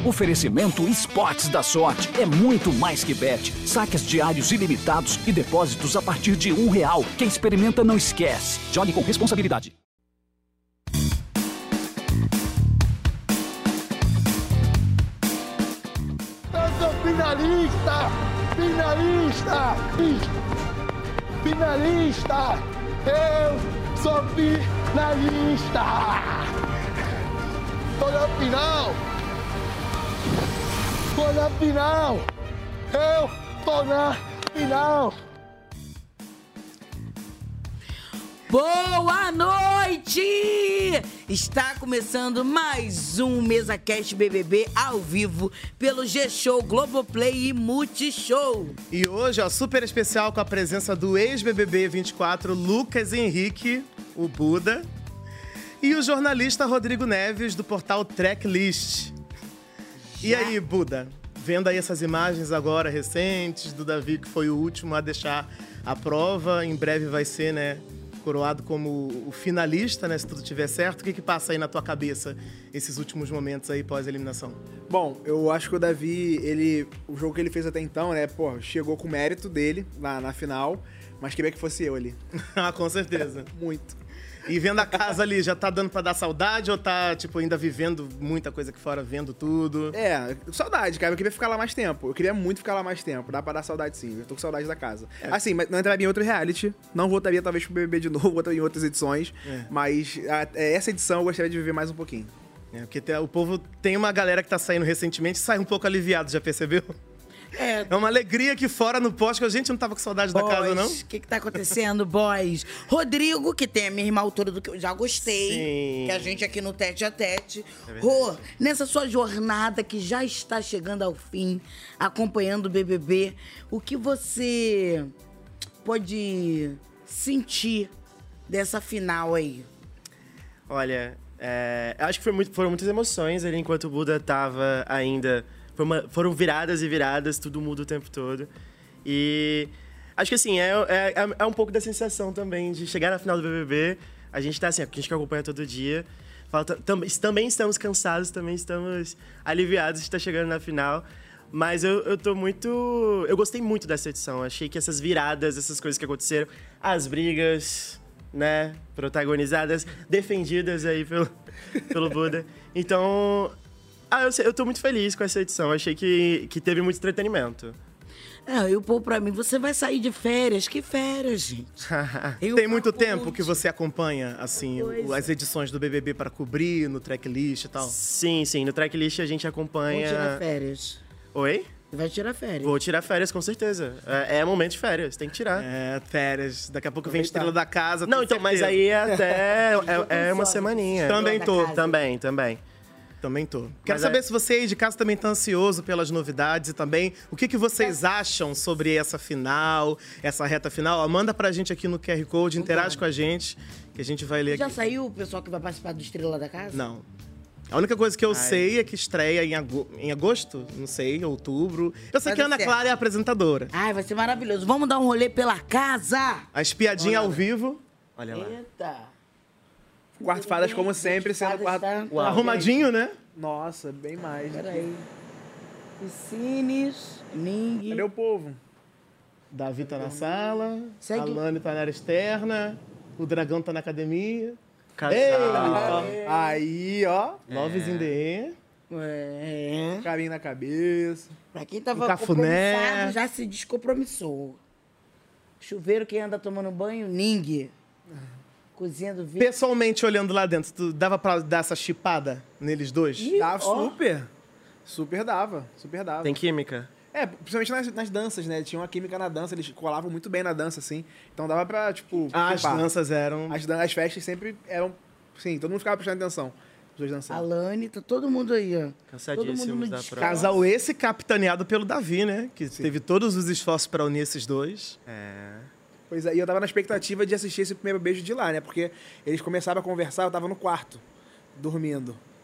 Oferecimento Esportes da Sorte. É muito mais que bet. Saques diários ilimitados e depósitos a partir de R$1. Quem experimenta não esquece. Jogue com responsabilidade. Eu sou finalista! Finalista! Finalista! Eu sou finalista! Tô na final! Tô na final! Eu tô na final! Boa noite! Está começando mais um MesaCast BBB ao vivo pelo G-Show, Globoplay e Multishow. E hoje, ó, super especial com a presença do ex-BBB 24, Lucas Henrique, o Buda, e o jornalista Rodrigo Neves, do portal Tracklist. E aí, Buda, vendo aí essas imagens agora recentes do Davi, que foi o último a deixar a prova, em breve vai ser, né, coroado como o finalista, né, se tudo estiver certo. O que passa aí na tua cabeça esses últimos momentos aí pós-eliminação? Bom, eu acho que o Davi, o jogo que ele fez até então, né, pô, chegou com o mérito dele na final, mas queria que fosse eu ali. Ah, com certeza. Muito. E vendo a casa ali, já tá dando pra dar saudade ou tá, tipo, ainda vivendo muita coisa aqui fora, vendo tudo? É, saudade, cara. Eu queria ficar lá mais tempo. Eu queria muito ficar lá mais tempo. Dá pra dar saudade, sim. Eu tô com saudade da casa. Assim, mas não entraria em outro reality. Não voltaria, talvez, pro BBB de novo. Voltaria em outras edições. Mas essa edição eu gostaria de viver mais um pouquinho. Porque o povo tem uma galera que tá saindo recentemente e sai um pouco aliviado, já percebeu? É uma alegria aqui fora no poste, que a gente não tava com saudade da casa, não? O que tá acontecendo, boys? Rodrigo, que tem a mesma altura do que eu já gostei. Sim. Que a gente aqui no Tete a Tete. Rô, nessa sua jornada que já está chegando ao fim, acompanhando o BBB, o que você pode sentir dessa final aí? Olha, acho que foram muitas emoções ali enquanto o Buda tava ainda... Foram viradas e viradas, tudo muda o tempo todo. E acho que assim, é um pouco da sensação também de chegar na final do BBB. A gente tá assim, a gente que acompanha todo dia. Também estamos cansados, também estamos aliviados de estar chegando na final. Mas eu tô muito... Eu gostei muito dessa edição. Achei que essas viradas, essas coisas que aconteceram, as brigas, né, protagonizadas, defendidas aí pelo Buda. Então... eu tô muito feliz com essa edição. Achei que teve muito entretenimento. E o povo pra mim, você vai sair de férias? Que férias, gente? Tem muito tempo que você acompanha, assim, as edições do BBB para cobrir, no Tracklist e tal? Sim. No Tracklist a gente acompanha... Vou tirar férias. Oi? Vai tirar férias. Vou tirar férias, com certeza. É momento de férias, tem que tirar. Férias. Daqui a pouco vem Estrela da Casa. Não, então, mas aí é uma semaninha. Também tô. Também. Também tô. Quero saber se você aí de casa também tá ansioso pelas novidades e também o que vocês acham sobre essa final, essa reta final. Ó, manda pra gente aqui no QR Code, interage com a gente, que a gente vai ler Já aqui. saiu o pessoal que vai participar do Estrela da Casa? Não. A única coisa que eu sei é que estreia em agosto, não sei, outubro. Eu sei que a Ana Clara é a apresentadora. Ai, vai ser maravilhoso. Vamos dar um rolê pela casa? A espiadinha ao vivo. Olha lá. Eita. Quarto Fadas, como sempre, sendo quarto... Arrumadinho, né? Nossa, bem mais. Peraí. Piscines, Ning. Cadê o povo? Davi tá na sala, Segue. a Lani tá na área externa, o Dragão tá na academia. Casal. Aí, ó. Loves in the air. Carinho na cabeça. Pra quem tava Um cafuné. compromissado, já se descompromissou. Chuveiro, quem anda tomando banho, Ning. Cozinha do vídeo. Pessoalmente, olhando lá dentro, tu dava pra dar essa chipada neles dois? Dava super. Super dava. Tem química? Principalmente nas danças, né? Tinha uma química na dança, eles colavam muito bem na dança, assim. Então dava pra, tipo... As chipar. danças eram... As festas sempre eram... Sim, todo mundo ficava prestando atenção. Os dois dançando. A Lani, tá todo mundo aí, ó. Cansadíssimos da prova. Casal esse capitaneado pelo Davi, né? Que teve todos os esforços pra unir esses dois. Pois é, e eu tava na expectativa de assistir esse primeiro beijo de lá, né? Porque eles começaram a conversar, eu tava no quarto, dormindo.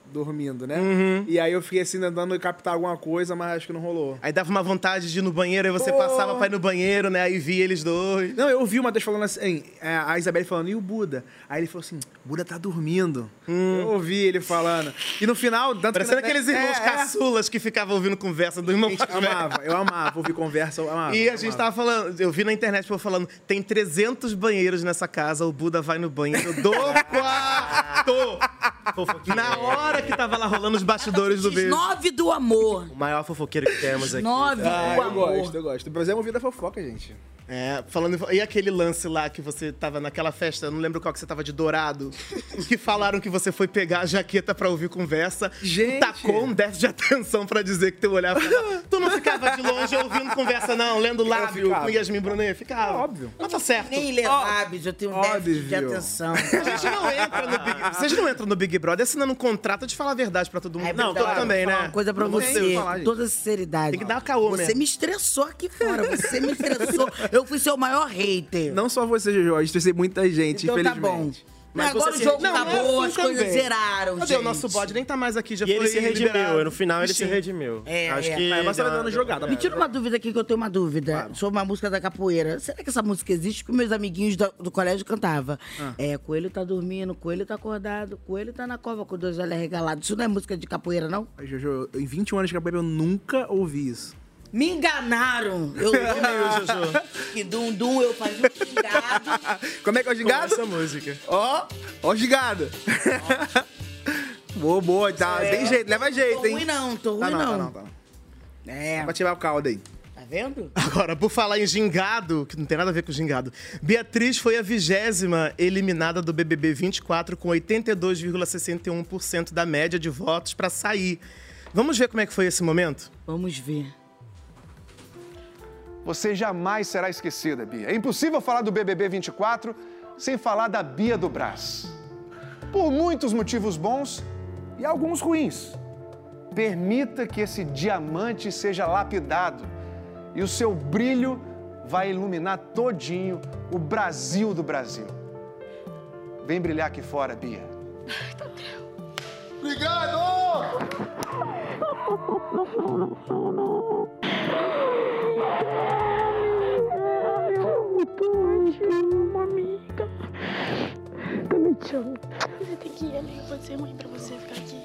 dormindo, né? E aí eu fiquei assim, tentando captar alguma coisa, mas acho que não rolou. Aí dava uma vontade de ir no banheiro, aí você passava pra ir no banheiro, né? Aí via eles dois. Não, eu ouvi o Matheus falando assim, a Isabelle falando, e o Buda? Aí ele falou assim, o Buda tá dormindo. Eu ouvi ele falando. E no final... Parecendo aqueles irmãos caçulas que ficavam ouvindo conversa do irmão mais velho. Eu amava ouvir conversa, eu amava. E a gente tava falando, eu vi na internet o povo falando, tem 300 banheiros nessa casa, o Buda vai no banheiro do quarto. Na hora que tava lá rolando os bastidores do beijo. 9 do amor. O maior fofoqueiro que temos aqui. 9 do Eu amor. gosto. O Brasil é uma vida fofoca, gente. E aquele lance lá que você tava naquela festa, eu não lembro qual que você tava de dourado, que falaram que você foi pegar a jaqueta pra ouvir conversa, Gente. tacou um déficit de atenção pra dizer que teu olhar ficava... Tu não ficava de longe ouvindo conversa, não, lendo lábio com Yasmin Brunet? Ficava. Óbvio. Mas tá certo. Nem ler lábios, eu tenho um déficit de Óbvio. atenção. Vocês não entram no Big Brother assinando um contrato de falar a verdade pra todo mundo. Não, verdade. tu também, Vou falar né? uma coisa pra Não você, sei falar, com gente. toda sinceridade. Tem que dar caô Você mesmo. me estressou aqui fora, você me estressou. Eu fui seu maior hater. Não só você, Jojo, a gente trouxe muita gente, Então tá infelizmente. bom. Mas agora o jogo acabou, as coisas zeraram, Cadê gente? o nosso bode? Nem tá mais aqui, já E ele foi se redimiu, liberado. no final ele se redimiu. Acho que... Mas você deu vai dando uma- jogada. Me tira uma dúvida aqui, que eu tenho uma dúvida sobre uma música da capoeira. Será que essa música existe? Que meus amiguinhos do colégio cantavam. Coelho tá dormindo, coelho tá acordado, coelho tá na cova com 2 olhos arregalados. Isso não é música de capoeira, não? Jojo, em 21 anos de capoeira eu nunca ouvi isso. Me enganaram! Eu que dum-dum, eu fazia um gingado. Como é que é o gingado? Essa música. Ó o gingado. Boa, tá. Tem jeito, leva jeito, Tô hein? ruim não, tô ruim Tá não. tá. É, Pra tirar o caldo aí. tá vendo? Agora, por falar em gingado, que não tem nada a ver com gingado, Beatriz foi a 20ª eliminada do BBB 24 com 82,61% da média de votos pra sair. Vamos ver como é que foi esse momento? Vamos ver. Você jamais será esquecida, Bia. É impossível falar do BBB 24 sem falar da Bia do Brás. Por muitos motivos bons e alguns ruins. Permita que esse diamante seja lapidado e o seu brilho vai iluminar todinho o Brasil do Brasil. Vem brilhar aqui fora, Bia. Obrigado! Uma amiga. Também te amo. Você tem que ir, amiga. Pode ser ruim pra você ficar aqui.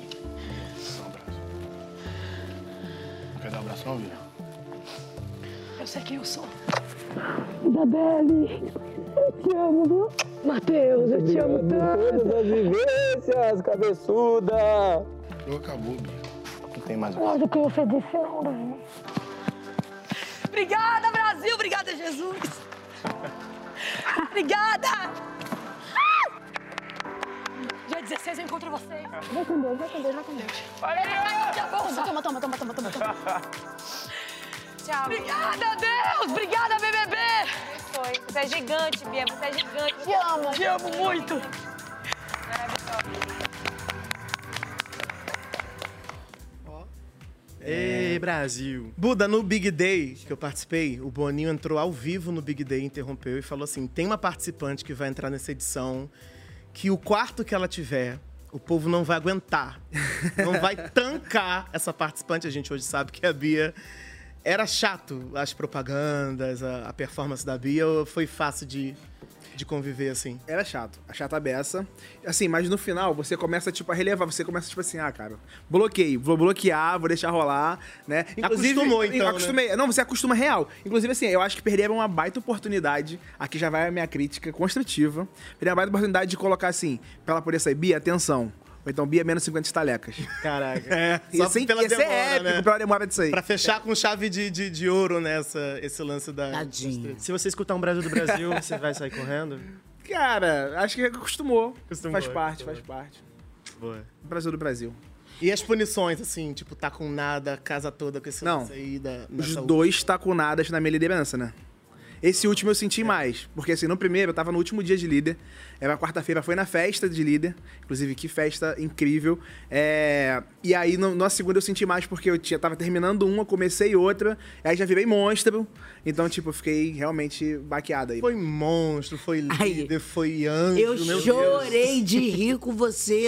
Quer dar um abraço, não, Bia? Eu sei quem eu sou. Isabelle, eu te amo, viu? Matheus, eu te amo tanto. Todas as vivências, cabeçuda. Não acabou, Bia. Não tem mais. Olha quem ofereceu, né? Obrigada, Brasil! Obrigada, Jesus! Obrigada! Dia 16 eu encontro vocês. Vai com Deus, vai com Deus, vai com Deus. Tá bom, toma. Tchau. Obrigada, Deus! Obrigada, BBB! Você é gigante, Bia, você é gigante. Te amo muito. Ei, Brasil. Buda, no Big Day que eu participei, o Boninho entrou ao vivo no Big Day, interrompeu e falou assim, tem uma participante que vai entrar nessa edição que o quarto que ela tiver, o povo não vai aguentar. Não vai tancar essa participante. A gente hoje sabe que a Bia... Era chato as propagandas, a performance da Bia, ou foi fácil de conviver, assim? Era chato. A chata beça. Assim, mas no final você começa, tipo, a relevar. Você começa, tipo assim, cara, bloqueio. Vou bloquear, vou deixar rolar, né? Acostumou, então, acostumei. né? Não, você acostuma real. Inclusive, assim, eu acho que perderam uma baita oportunidade. Aqui já vai a minha crítica construtiva. Perderam uma baita oportunidade de colocar assim, pra ela poder sair, Bia, atenção. Ou então, Bia, menos 50 estalecas. Caraca. Só pela demora, épico, né? pela demora disso aí. Pra fechar com chave de ouro, né? Esse lance da... Tadinho. Se você escutar um Brasil do Brasil, você vai sair correndo? Cara, acho que acostumou. Acostumou, Faz parte. Boa. Brasil do Brasil. E as punições, assim, tipo, tá com nada, a casa toda com esse Não. lance aí da... Os nessa- dois tacunadas na minha liderança, né? Esse último eu senti mais. Porque, assim, no primeiro, eu tava no último dia de líder. Era quarta-feira, foi na festa de líder. Inclusive, que festa incrível. E aí, na segunda, eu senti mais porque eu tava terminando uma, comecei outra. Aí já virei monstro. Então, tipo, eu fiquei realmente baqueada aí. Foi monstro, foi líder, foi anjo, Eu meu Deus. chorei de rir com você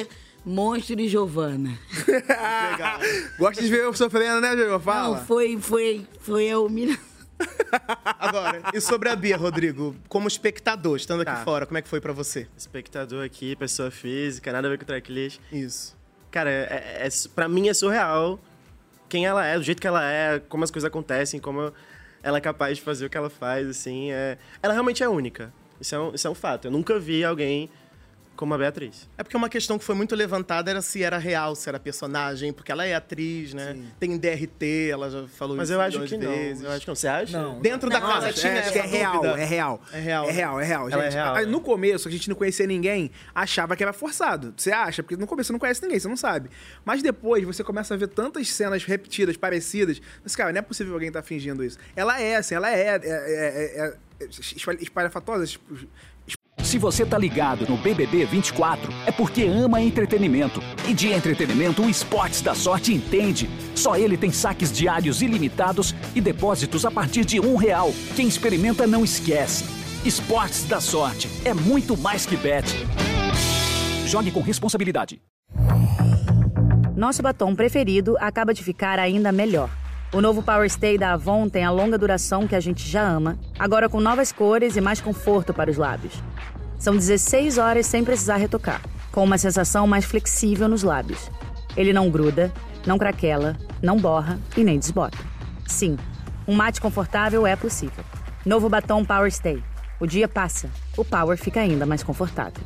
Monstro e Giovana. Legal. Gosta de ver eu sofrendo, né, Diego? Fala. Não, foi a humilhação. Agora, e sobre a Bia, Rodrigo? Como espectador, estando aqui fora, como é que foi pra você? Espectador aqui, pessoa física, nada a ver com o tracklist. Isso. Cara, pra mim é surreal quem ela é, do jeito que ela é, como as coisas acontecem, como ela é capaz de fazer o que ela faz, assim. Ela realmente é única. Isso é um fato. Eu nunca vi alguém como a Beatriz. É porque uma questão que foi muito levantada era se era real, se era personagem, porque ela é atriz, né? Sim. Tem DRT, ela já falou mas isso eu acho que vezes. Não. Eu acho que não. Você acha? Não. Dentro da casa tinha essa que é real, dúvida. é real. É real. É real, é real. Ela Gente, é real. No começo, a gente não conhecia ninguém, achava que era forçado. Você acha? Porque no começo você não conhece ninguém, você não sabe. Mas depois você começa a ver tantas cenas repetidas, parecidas. Mas, cara, não é possível alguém estar fingindo isso. Ela é, assim, ela é espalhafatosa, Se você tá ligado no BBB 24, é porque ama entretenimento. E de entretenimento, o Esportes da Sorte entende. Só ele tem saques diários ilimitados e depósitos a partir de R$1. Quem experimenta não esquece. Esportes da Sorte é muito mais que bet. Jogue com responsabilidade. Nosso batom preferido acaba de ficar ainda melhor. O novo Power Stay da Avon tem a longa duração que a gente já ama, agora com novas cores e mais conforto para os lábios. São 16 horas sem precisar retocar, com uma sensação mais flexível nos lábios. Ele não gruda, não craquela, não borra e nem desbota. Sim, um mate confortável é possível. Novo batom Power Stay. O dia passa, o Power fica ainda mais confortável.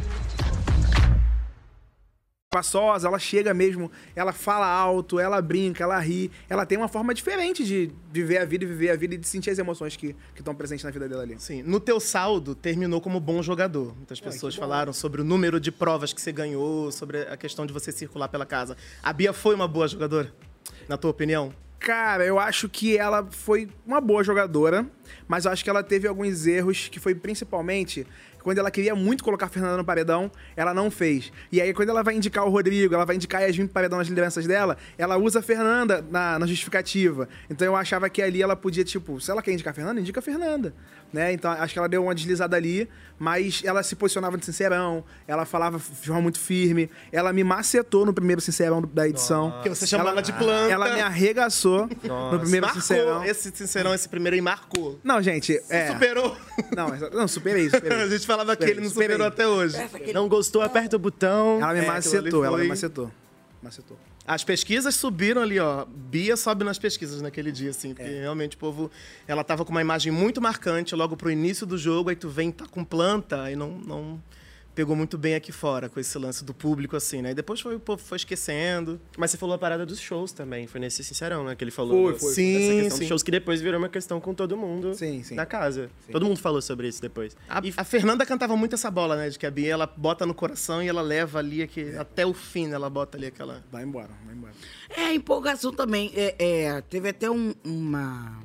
Espaçosa, ela chega mesmo, ela fala alto, ela brinca, ela ri. Ela tem uma forma diferente de viver a vida e de sentir as emoções que estão presentes na vida dela ali. Sim, no teu saldo, terminou como bom jogador. Muitas pessoas falaram sobre o número de provas que você ganhou, sobre a questão de você circular pela casa. A Bia foi uma boa jogadora, na tua opinião? Cara, eu acho que ela foi uma boa jogadora, mas eu acho que ela teve alguns erros, que foi principalmente quando ela queria muito colocar a Fernanda no paredão, ela não fez. E aí, quando ela vai indicar o Rodrigo, ela vai indicar a Yasmin pro paredão nas lideranças dela, ela usa a Fernanda na justificativa. Então eu achava que ali ela podia, tipo, se ela quer indicar a Fernanda, indica a Fernanda. Né? Então acho que ela deu uma deslizada ali, mas ela se posicionava de sincerão, ela falava de forma muito firme, ela me macetou no primeiro sincerão da edição. Porque você chamou ela de planta. Ela me arregaçou no primeiro sincerão. Esse primeiro aí marcou. Não, gente, superou? Não, superei. A gente falava que ele não superou até hoje. Não gostou, aperta o botão. Ela me macetou, ela me macetou. As pesquisas subiram ali, ó. Bia sobe nas pesquisas naquele dia, assim. Porque realmente o povo... Ela tava com uma imagem muito marcante logo pro início do jogo. Aí tu vem tá com planta, aí não pegou muito bem aqui fora com esse lance do público, assim, né? E depois o povo foi esquecendo. Mas você falou a parada dos shows também. Foi nesse Sincerão, né? Que ele falou. Foi. Sim, essa questão dos shows que depois virou uma questão com todo mundo da casa. Sim. Todo mundo falou sobre isso depois. A Fernanda cantava muito essa bola, né? De que a Bia, ela bota no coração e ela leva ali até o fim, né? Ela bota ali aquela... Vai embora. A empolgação também. Teve até uma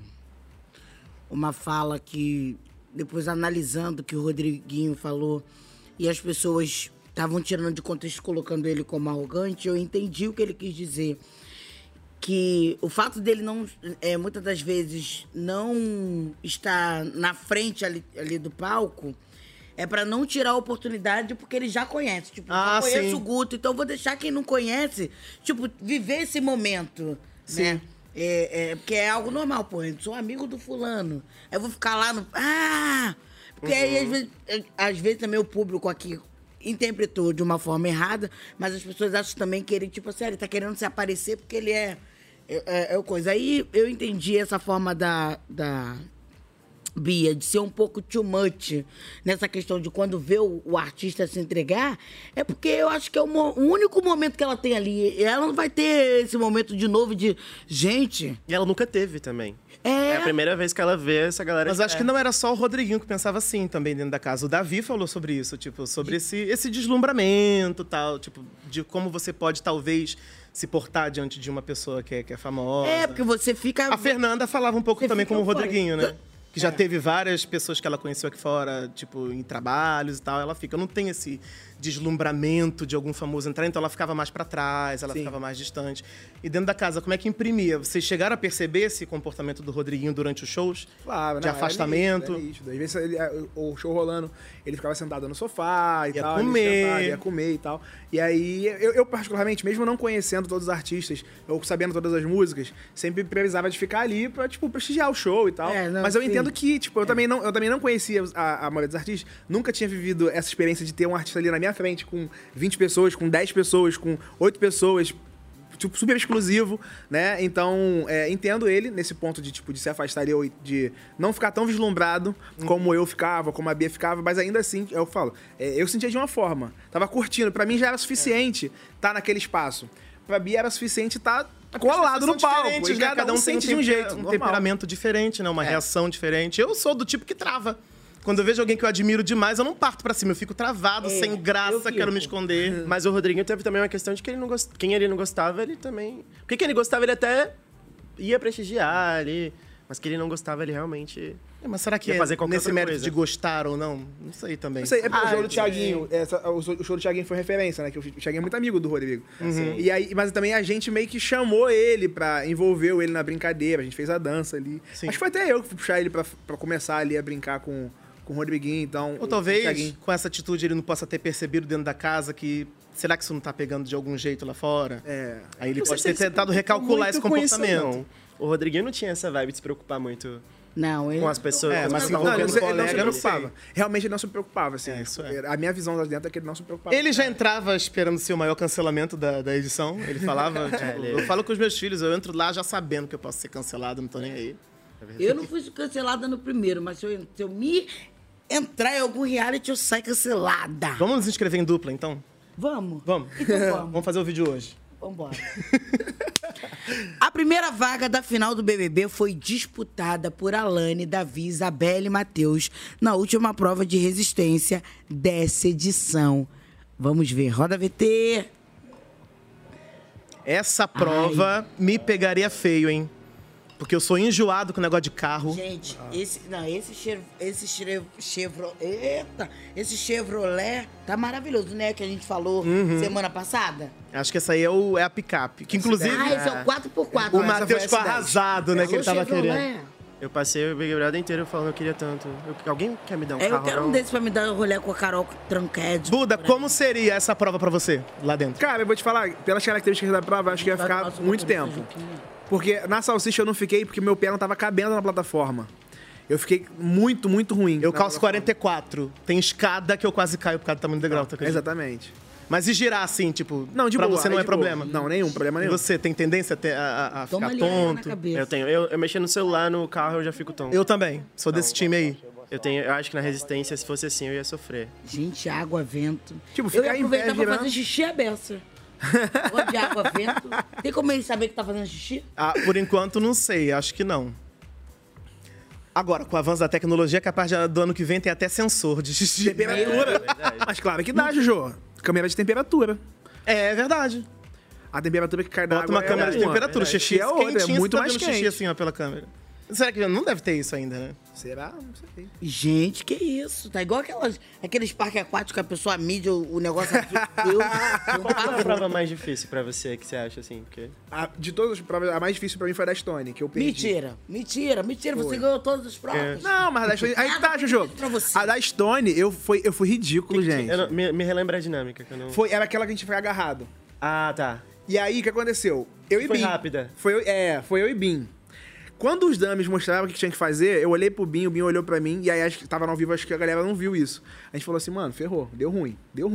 fala que, depois analisando o que o Rodriguinho falou, e as pessoas estavam tirando de contexto, colocando ele como arrogante, eu entendi o que ele quis dizer. Que o fato dele não, muitas das vezes, não estar na frente ali do palco é pra não tirar a oportunidade, porque ele já conhece. Tipo, já conheço o Guto, então vou deixar quem não conhece, tipo, viver esse momento, né? Porque é algo normal, pô. Eu sou amigo do fulano. Eu vou ficar lá no... Porque aí, às vezes, também o público aqui interpretou de uma forma errada, mas as pessoas acham também que ele, tipo assim, ele tá querendo se aparecer porque ele é coisa. Aí eu entendi essa forma da Bia, de ser um pouco too much nessa questão de quando vê o artista se entregar, é porque eu acho que é o único momento que ela tem ali. Ela não vai ter esse momento de novo de gente. E ela nunca teve também. É a primeira vez que ela vê essa galera. Mas acho que não era só o Rodriguinho que pensava assim também dentro da casa. O Davi falou sobre isso, tipo, sobre esse deslumbramento, tal, tipo, de como você pode talvez se portar diante de uma pessoa que é famosa. Porque você fica... A Fernanda falava um pouco também como o Rodriguinho, né? que já teve várias pessoas que ela conheceu aqui fora, tipo, em trabalhos e tal, ela fica. Não tem esse deslumbramento de algum famoso entrar, então ela ficava mais pra trás, ela ficava mais distante. E dentro da casa, como é que imprimia? Vocês chegaram a perceber esse comportamento do Rodriguinho durante os shows? Claro, de não, afastamento? Era nítido. Às vezes o show rolando, ele ficava sentado no sofá e Ia tal. comer. Ia comer e tal. E aí, eu particularmente, mesmo não conhecendo todos os artistas, ou sabendo todas as músicas, sempre precisava de ficar ali pra, tipo, prestigiar o show e tal. Mas eu entendo que, tipo, eu também não conhecia a maioria dos artistas, nunca tinha vivido essa experiência de ter um artista ali na minha frente com 20 pessoas, com 10 pessoas, com 8 pessoas, tipo, super exclusivo, né? Então, entendo ele nesse ponto de, tipo, de se afastar ali, de não ficar tão vislumbrado como eu ficava, como a Bia ficava, mas ainda assim, eu falo, eu sentia de uma forma. Tava curtindo, pra mim já era suficiente estar naquele espaço. Pra Bia era suficiente estar colado no palco. E né? Cada um sente tem de um jeito. um normal. temperamento diferente, né? Uma reação diferente. Eu sou do tipo que trava. Quando eu vejo alguém que eu admiro demais, eu não parto pra cima. Eu fico travado, sem graça, quero me esconder. Mas o Rodriguinho teve também uma questão de que ele não quem ele não gostava, ele também... Porque quem ele gostava, ele até ia prestigiar ali. Mas que ele não gostava, ele realmente... Mas será que ia fazer qualquer nesse outra mérito coisa. de gostar ou não? Não sei também. Não sei, porque o show do Thiaguinho, o show do Thiaguinho foi referência, né? Que o Thiaguinho é muito amigo do Rodrigo. E aí, mas também a gente meio que chamou ele envolveu ele na brincadeira, a gente fez a dança ali. Acho que foi até eu que fui puxar ele pra começar ali a brincar com o Rodriguinho, então... Ou talvez, com essa atitude, ele não possa ter percebido dentro da casa que... Será que isso não tá pegando de algum jeito lá fora? Aí ele pode ter tentado recalcular esse comportamento. O Rodriguinho não tinha essa vibe de se preocupar muito com as pessoas. Mas assim, não, ele não se colega, preocupava. Realmente ele não se preocupava, assim. A minha visão lá dentro é que ele não se preocupava. Ele já entrava esperando ser o maior cancelamento da edição. Ele falava, tipo, eu falo com os meus filhos, eu entro lá já sabendo que eu posso ser cancelado, não tô nem aí. Eu não fui cancelada no primeiro, mas se eu me entrar em algum reality, eu saio cancelada. Vamos nos inscrever em dupla, então? Vamos. Vamos. Então vamos. Vamos fazer o vídeo hoje. Vambora. A primeira vaga da final do BBB foi disputada por Alane, Davi, Isabelle e Matheus na última prova de resistência dessa edição. Vamos ver. Roda VT. Essa prova me pegaria feio, hein? Porque eu sou enjoado com o negócio de carro. Gente, esse Chevrolet tá maravilhoso, né? Que a gente falou semana passada. Acho que essa aí é a picape. Que inclusive... esse é o 4x4. O Matheus ficou arrasado, né? Que ele tava querendo. Eu passei o Big Brother inteiro falando que eu queria tanto. Alguém quer me dar um carro? Eu quero um desses pra me dar um rolê com a Carol Tranqued. Buda, como seria essa prova pra você, lá dentro? Cara, eu vou te falar, pelas características da prova, acho que ia ficar muito tempo. Porque na salsicha eu não fiquei porque meu pé não tava cabendo na plataforma. Eu fiquei muito, muito ruim. Eu calço 44. Tem escada que eu quase caio por causa do tamanho do degrau, tá acreditando? Exatamente. Mas e girar assim, tipo, não, de pra boa, você não é problema? Não, nenhum, problema nenhum. E você tem tendência a ficar tonto? Eu tenho. Eu mexendo no celular, no carro, eu já fico tonto. Eu também. Sou desse time aí. Eu acho que na resistência, se fosse assim, eu ia sofrer. Gente, água, vento. Tipo, eu ia ficar em pé aproveitar pra girando. fazer xixi à beça. Gosto de água, vento. Tem como ele saber que tá fazendo xixi? Ah, por enquanto, não sei. Acho que não. Agora, com o avanço da tecnologia, é capaz do ano que vem ter até sensor de xixi. Temperatura. Mas claro que dá, Jojo. Câmera de temperatura. É verdade. A temperatura que cai da Bota água uma câmera de temperatura. Xixi é outra, é muito mais xixi quente. assim, ó, pela câmera. Será que não deve ter isso ainda, né? Será? Não sei. Gente, que isso? Tá igual aqueles parques aquáticos que a pessoa mide o negócio aqui. Qual foi a prova mais difícil pra você, que você acha, assim? Porque... De todas as provas, a mais difícil pra mim foi a da Stone, que eu perdi. Mentira. Você ganhou todas as provas. Não, mas a da Stone... Aí tá, Jojo. A da Stone, eu fui ridículo, gente. Me relembra a dinâmica. Que eu não... Era aquela que a gente foi agarrado. Ah, tá. E aí, o que aconteceu? Eu e Foi Bim. rápida. Foi eu e Bim. Quando os dummies mostraram o que tinha que fazer, eu olhei pro Bim, o Bim olhou pra mim, e aí acho que tava no ao vivo, acho que a galera não viu isso. A gente falou assim, mano, ferrou, deu ruim.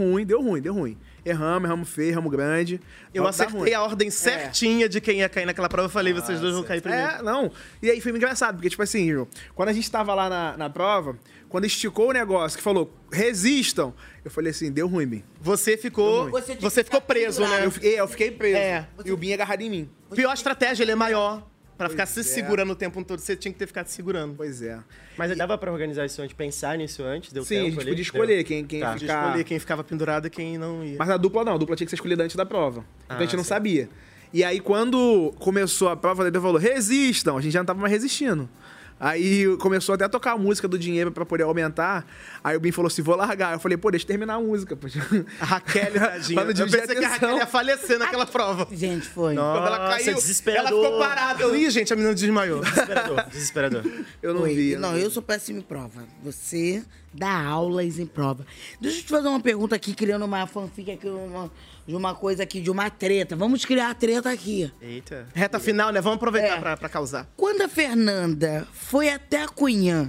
Erramos feio, erramos grande. Eu acertei a ordem certinha de quem ia cair naquela prova, eu falei, vocês dois vão cair primeiro. Não. E aí foi engraçado, porque, tipo assim, quando a gente tava lá na prova, quando esticou o negócio, que falou, resistam, eu falei assim, deu ruim, Bim. Você ficou preso, né? Eu fiquei preso. E o Bim agarrado em mim. Pior estratégia, ele é maior. Pra ficar se segurando o tempo todo, você tinha que ter ficado segurando. Pois é. Mas dava pra organizar isso antes, pensar nisso antes? Deu Sim, tempo a gente ali? podia escolher quem Tá. ficar... Escolher quem ficava pendurado e quem não ia. Mas a dupla não, a dupla tinha que ser escolhida antes da prova. Então a gente não sabia. E aí, quando começou a prova, ele falou, resistam. A gente já não tava mais resistindo. Aí começou até a tocar a música do dinheiro pra poder aumentar. Aí o Bim falou assim, vou largar. Eu falei, pô, deixa eu terminar a música. Pô. A Raquel, tadinha. Eu pensei que a Raquel ia falecer naquela prova. Gente, foi. Nossa, quando ela caiu, ela ficou parada. Ih, gente, a menina desmaiou. Desesperador. Eu não vi. Não, eu sou péssimo em prova. Você dá aulas em prova. Deixa eu te fazer uma pergunta aqui, criando uma fanfic aqui, de uma coisa aqui, de uma treta. Vamos criar a treta aqui. Eita. Reta final, né? Vamos aproveitar pra causar. Quando a Fernanda foi até a Cunhã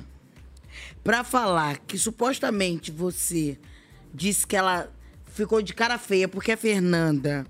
pra falar que supostamente você disse que ela ficou de cara feia porque a Fernanda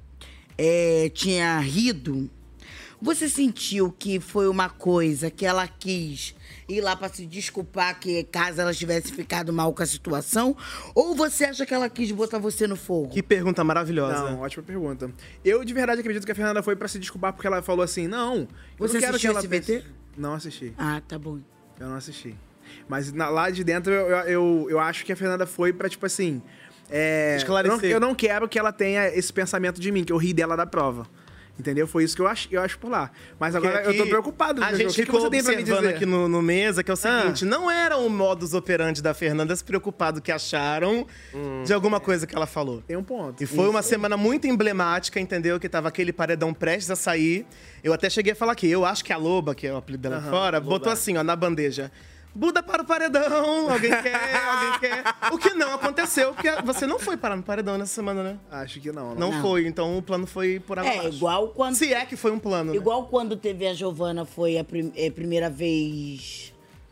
tinha rido, você sentiu que foi uma coisa que ela quis ir lá pra se desculpar que caso ela tivesse ficado mal com a situação? Ou você acha que ela quis botar você no fogo? Que pergunta maravilhosa. Não, ótima pergunta. Eu de verdade acredito que a Fernanda foi pra se desculpar porque ela falou assim, não, Você eu não quero que assistiu ela esse VT? pense... Não assisti. Ah, tá bom. Eu não assisti. Mas lá de dentro eu acho que a Fernanda foi pra, tipo assim... Esclarecer. Eu não quero que ela tenha esse pensamento de mim, que eu ri dela da prova. Entendeu? Foi isso que eu acho por lá. Mas agora Aqui, eu tô preocupado. A gente ficou você tem pra me observando dizer? aqui no mesa, que é o seguinte, não era o modus operandi da Fernanda se preocupado que acharam de alguma coisa que ela falou. Tem um ponto. E foi uma semana muito emblemática, entendeu? Que tava aquele paredão prestes a sair. Eu até cheguei a falar aqui, eu acho que a Loba, que é o apelido dela fora, botou assim, ó, na bandeja. Buda para o paredão, alguém quer. O que não aconteceu, porque você não foi parar no paredão nessa semana, né? Acho que não. Não foi, então o plano foi por água abaixo. Igual quando... Se é que foi um plano, né? Igual quando teve a Giovana, foi a primeira vez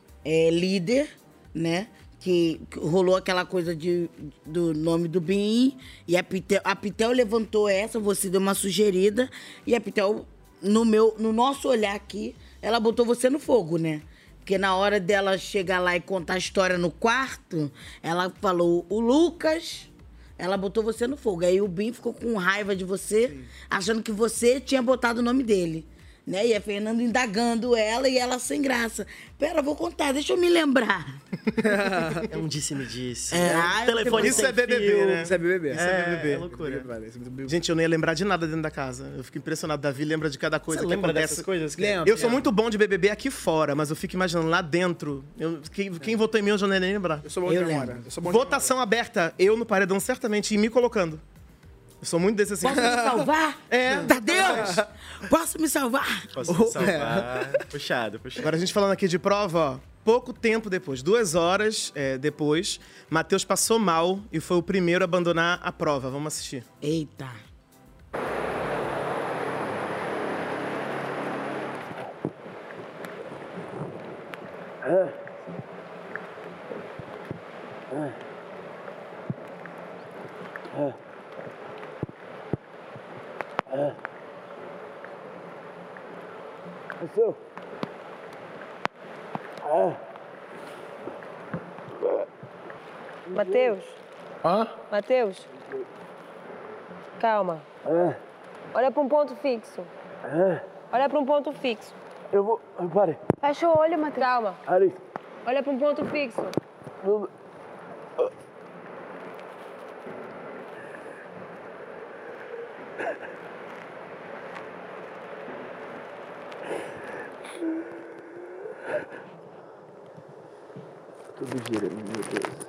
líder, né? Que rolou aquela coisa do nome do Bim, e a Pitel levantou essa, você deu uma sugerida, e a Pitel, no nosso olhar aqui, ela botou você no fogo, né? Porque na hora dela chegar lá e contar a história no quarto, ela falou, o Lucas, ela botou você no fogo. Aí o Bim ficou com raiva de você, achando que você tinha botado o nome dele. Né? E a Fernanda indagando ela e ela sem graça. Pera, vou contar, deixa eu me lembrar. É um disse-me-disse. Telefone isso é BBB, né? Isso é BBB. É loucura. Gente, eu não ia lembrar de nada dentro da casa. Eu fico impressionado. Davi lembra de cada coisa Você que lembra acontece. dessas coisas? Eu sou muito bom de BBB aqui fora, mas eu fico imaginando lá dentro. Quem votou em mim, eu já não ia nem lembrar. Eu sou bom de memória. Votação aberta, eu no paredão certamente e me colocando. Eu sou muito desse assim. Posso me salvar? Tadeus! Posso me salvar? Posso me salvar. Puxado. Agora a gente falando aqui de prova, ó. Pouco tempo depois, 2 horas depois, Matheus passou mal e foi o primeiro a abandonar a prova. Vamos assistir. Eita. Matheus? Matheus? Calma. Olha para um ponto fixo. Olha para um ponto fixo. Eu vou... Pare. Fecha o olho, Matheus. Calma. Ali. Olha para um ponto fixo. Tudo gira, meu Deus.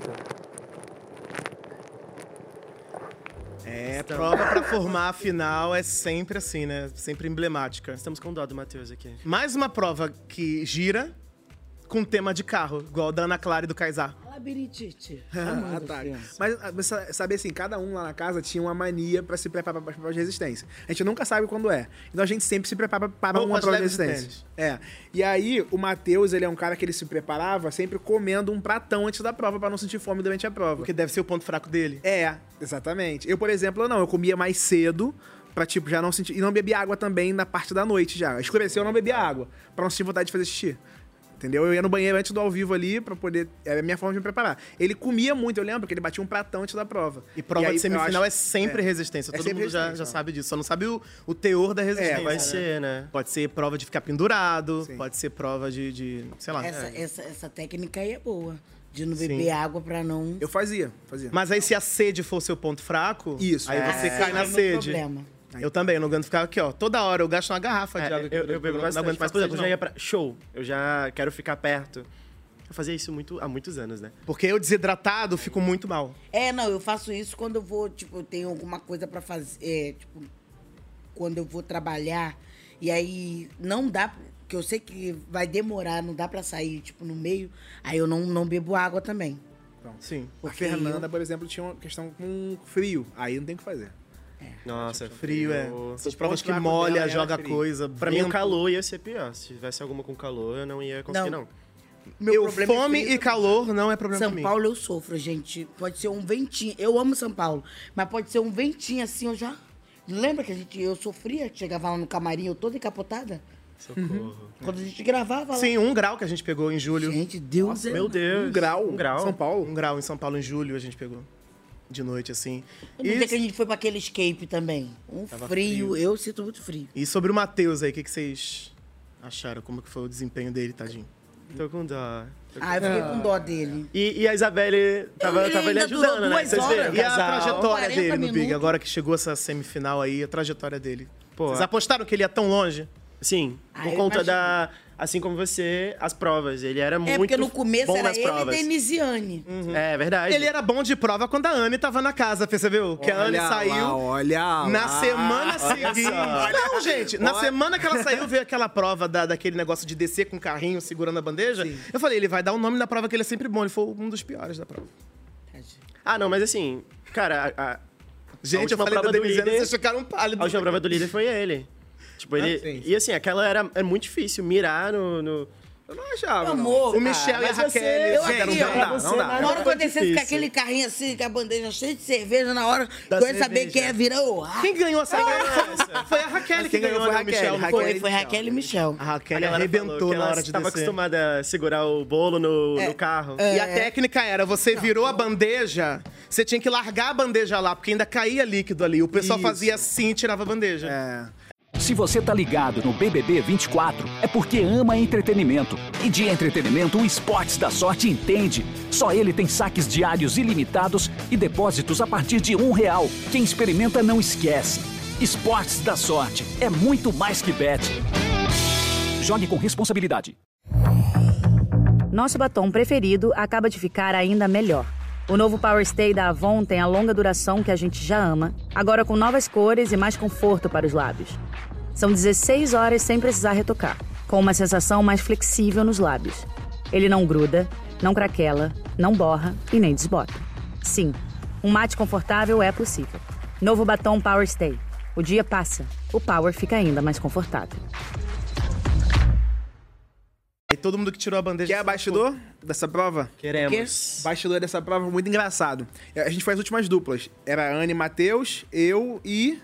Prova pra formar a final é sempre assim, né? Sempre emblemática. Estamos com dó do Matheus aqui. Mais uma prova que gira com tema de carro, igual da Ana Clara e do Kaysar. Labirintite. Mas sabe assim, cada um lá na casa tinha uma mania pra se preparar pra prova de resistência. A gente nunca sabe quando é. Então a gente sempre se prepara para uma prova de resistência. E aí, o Matheus, ele é um cara que ele se preparava sempre comendo um pratão antes da prova pra não sentir fome durante a prova. Porque deve ser o ponto fraco dele. Exatamente. Eu, por exemplo, eu comia mais cedo pra, tipo, já não sentir... E não bebia água também na parte da noite já. Escureceu, eu não bebia água pra não sentir vontade de fazer xixi. Entendeu? Eu ia no banheiro antes do ao vivo ali pra poder... É a minha forma de me preparar. Ele comia muito, eu lembro, que ele batia um pratão antes da prova. E prova de semifinal é sempre resistência. Todo mundo já sabe disso. Só não sabe o teor da resistência. Vai ser, né? Pode ser prova de ficar pendurado, pode ser prova de sei lá. Essa técnica aí é boa. De não beber água pra não... Eu fazia. Mas aí se a sede for seu ponto fraco, isso, aí você cai na sede. Eu também, eu não aguento ficar aqui, ó. Toda hora eu gasto uma garrafa de água. Eu bebo bastante. Mas, por exemplo, eu já ia pra show. Eu já quero ficar perto. Eu fazia isso há muitos anos, né? Porque eu, desidratado, fico muito mal. Não, eu faço isso quando eu vou, tipo, eu tenho alguma coisa pra fazer, tipo, quando eu vou trabalhar, e aí não dá, porque eu sei que vai demorar, não dá pra sair, tipo, no meio, aí eu não bebo água também. Então, sim. A Fernanda, por exemplo, tinha uma questão com frio, aí não tem o que fazer. Nossa, frio essas provas que molha, joga coisa. Pra mim, o calor ia ser pior. Se tivesse alguma com calor, eu não ia conseguir, não. Meu problema fome e calor não é problema São Paulo eu sofro, gente. Pode ser um ventinho. Eu amo São Paulo, mas pode ser um ventinho assim, eu já... Lembra que eu sofria? Chegava lá no camarim, eu toda encapotada? Socorro. Quando a gente gravava lá. Sim, 1 grau que a gente pegou em julho. Gente, Deus. Nossa, meu Deus. 1 grau? 1 grau? São Paulo? 1 grau em São Paulo em julho a gente pegou. De noite, assim. No dia que a gente foi pra aquele escape também. Frio, eu sinto muito frio. E sobre o Matheus aí, o que vocês acharam? Como que foi o desempenho dele, tadinho? Tô com dó. Eu fiquei com dó dele. E a Isabelle tava ele ajudando, né? Vocês viram? E a trajetória dele no Big, minutos. agora que chegou essa semifinal aí, a trajetória dele. Pô, Vocês apostaram que ele ia tão longe? Sim, por conta da... Assim como você, as provas. Ele era muito bom nas provas. Porque no começo era ele e Denisiane. É verdade. Ele era bom de prova quando a Anne tava na casa, percebeu? Que a Anne saiu na semana seguinte. Não, gente, na semana que ela saiu, veio aquela prova daquele negócio de descer com o carrinho segurando a bandeja. Sim. Eu falei, ele vai dar o nome na prova que ele é sempre bom. Ele foi um dos piores da prova. Ah, não, mas assim, cara... Gente, eu falei da Denisiane, vocês ficaram pálidos. A última prova do líder foi ele. Tipo, ele... E assim, aquela é muito difícil, mirar no... Eu não achava. Amor, o Michel e a Raquel, não dá. Na hora que eu descesse com aquele carrinho assim, com a bandeja cheia de cerveja, na hora que eu ia saber quem ia virar o... Quem ganhou essa? Foi a Raquel que ganhou, foi a né, Michel? Foi Raquel e Michel. A Raquel arrebentou na hora de descer. Tava acostumada a segurar o bolo no carro. E a técnica era, você virou a bandeja, você tinha que largar a bandeja lá, porque ainda caía líquido ali. O pessoal fazia assim e tirava a bandeja. Se você tá ligado no BBB 24, é porque ama entretenimento. E de entretenimento, o Esportes da Sorte entende. Só ele tem saques diários ilimitados e depósitos a partir de R$1. Quem experimenta não esquece. Esportes da Sorte é muito mais que bet. Jogue com responsabilidade. Nosso batom preferido acaba de ficar ainda melhor. O novo Power Stay da Avon tem a longa duração que a gente já ama, agora com novas cores e mais conforto para os lábios. São 16 horas sem precisar retocar, com uma sensação mais flexível nos lábios. Ele não gruda, não craquela, não borra e nem desbota. Sim, um mate confortável é possível. Novo batom Power Stay. O dia passa, o Power fica ainda mais confortável. E todo mundo que tirou a bandeja... Quer bastidor dessa prova? Queremos. Bastidor dessa prova, muito engraçado. A gente faz as últimas duplas. Era a Anne e Matheus, eu e...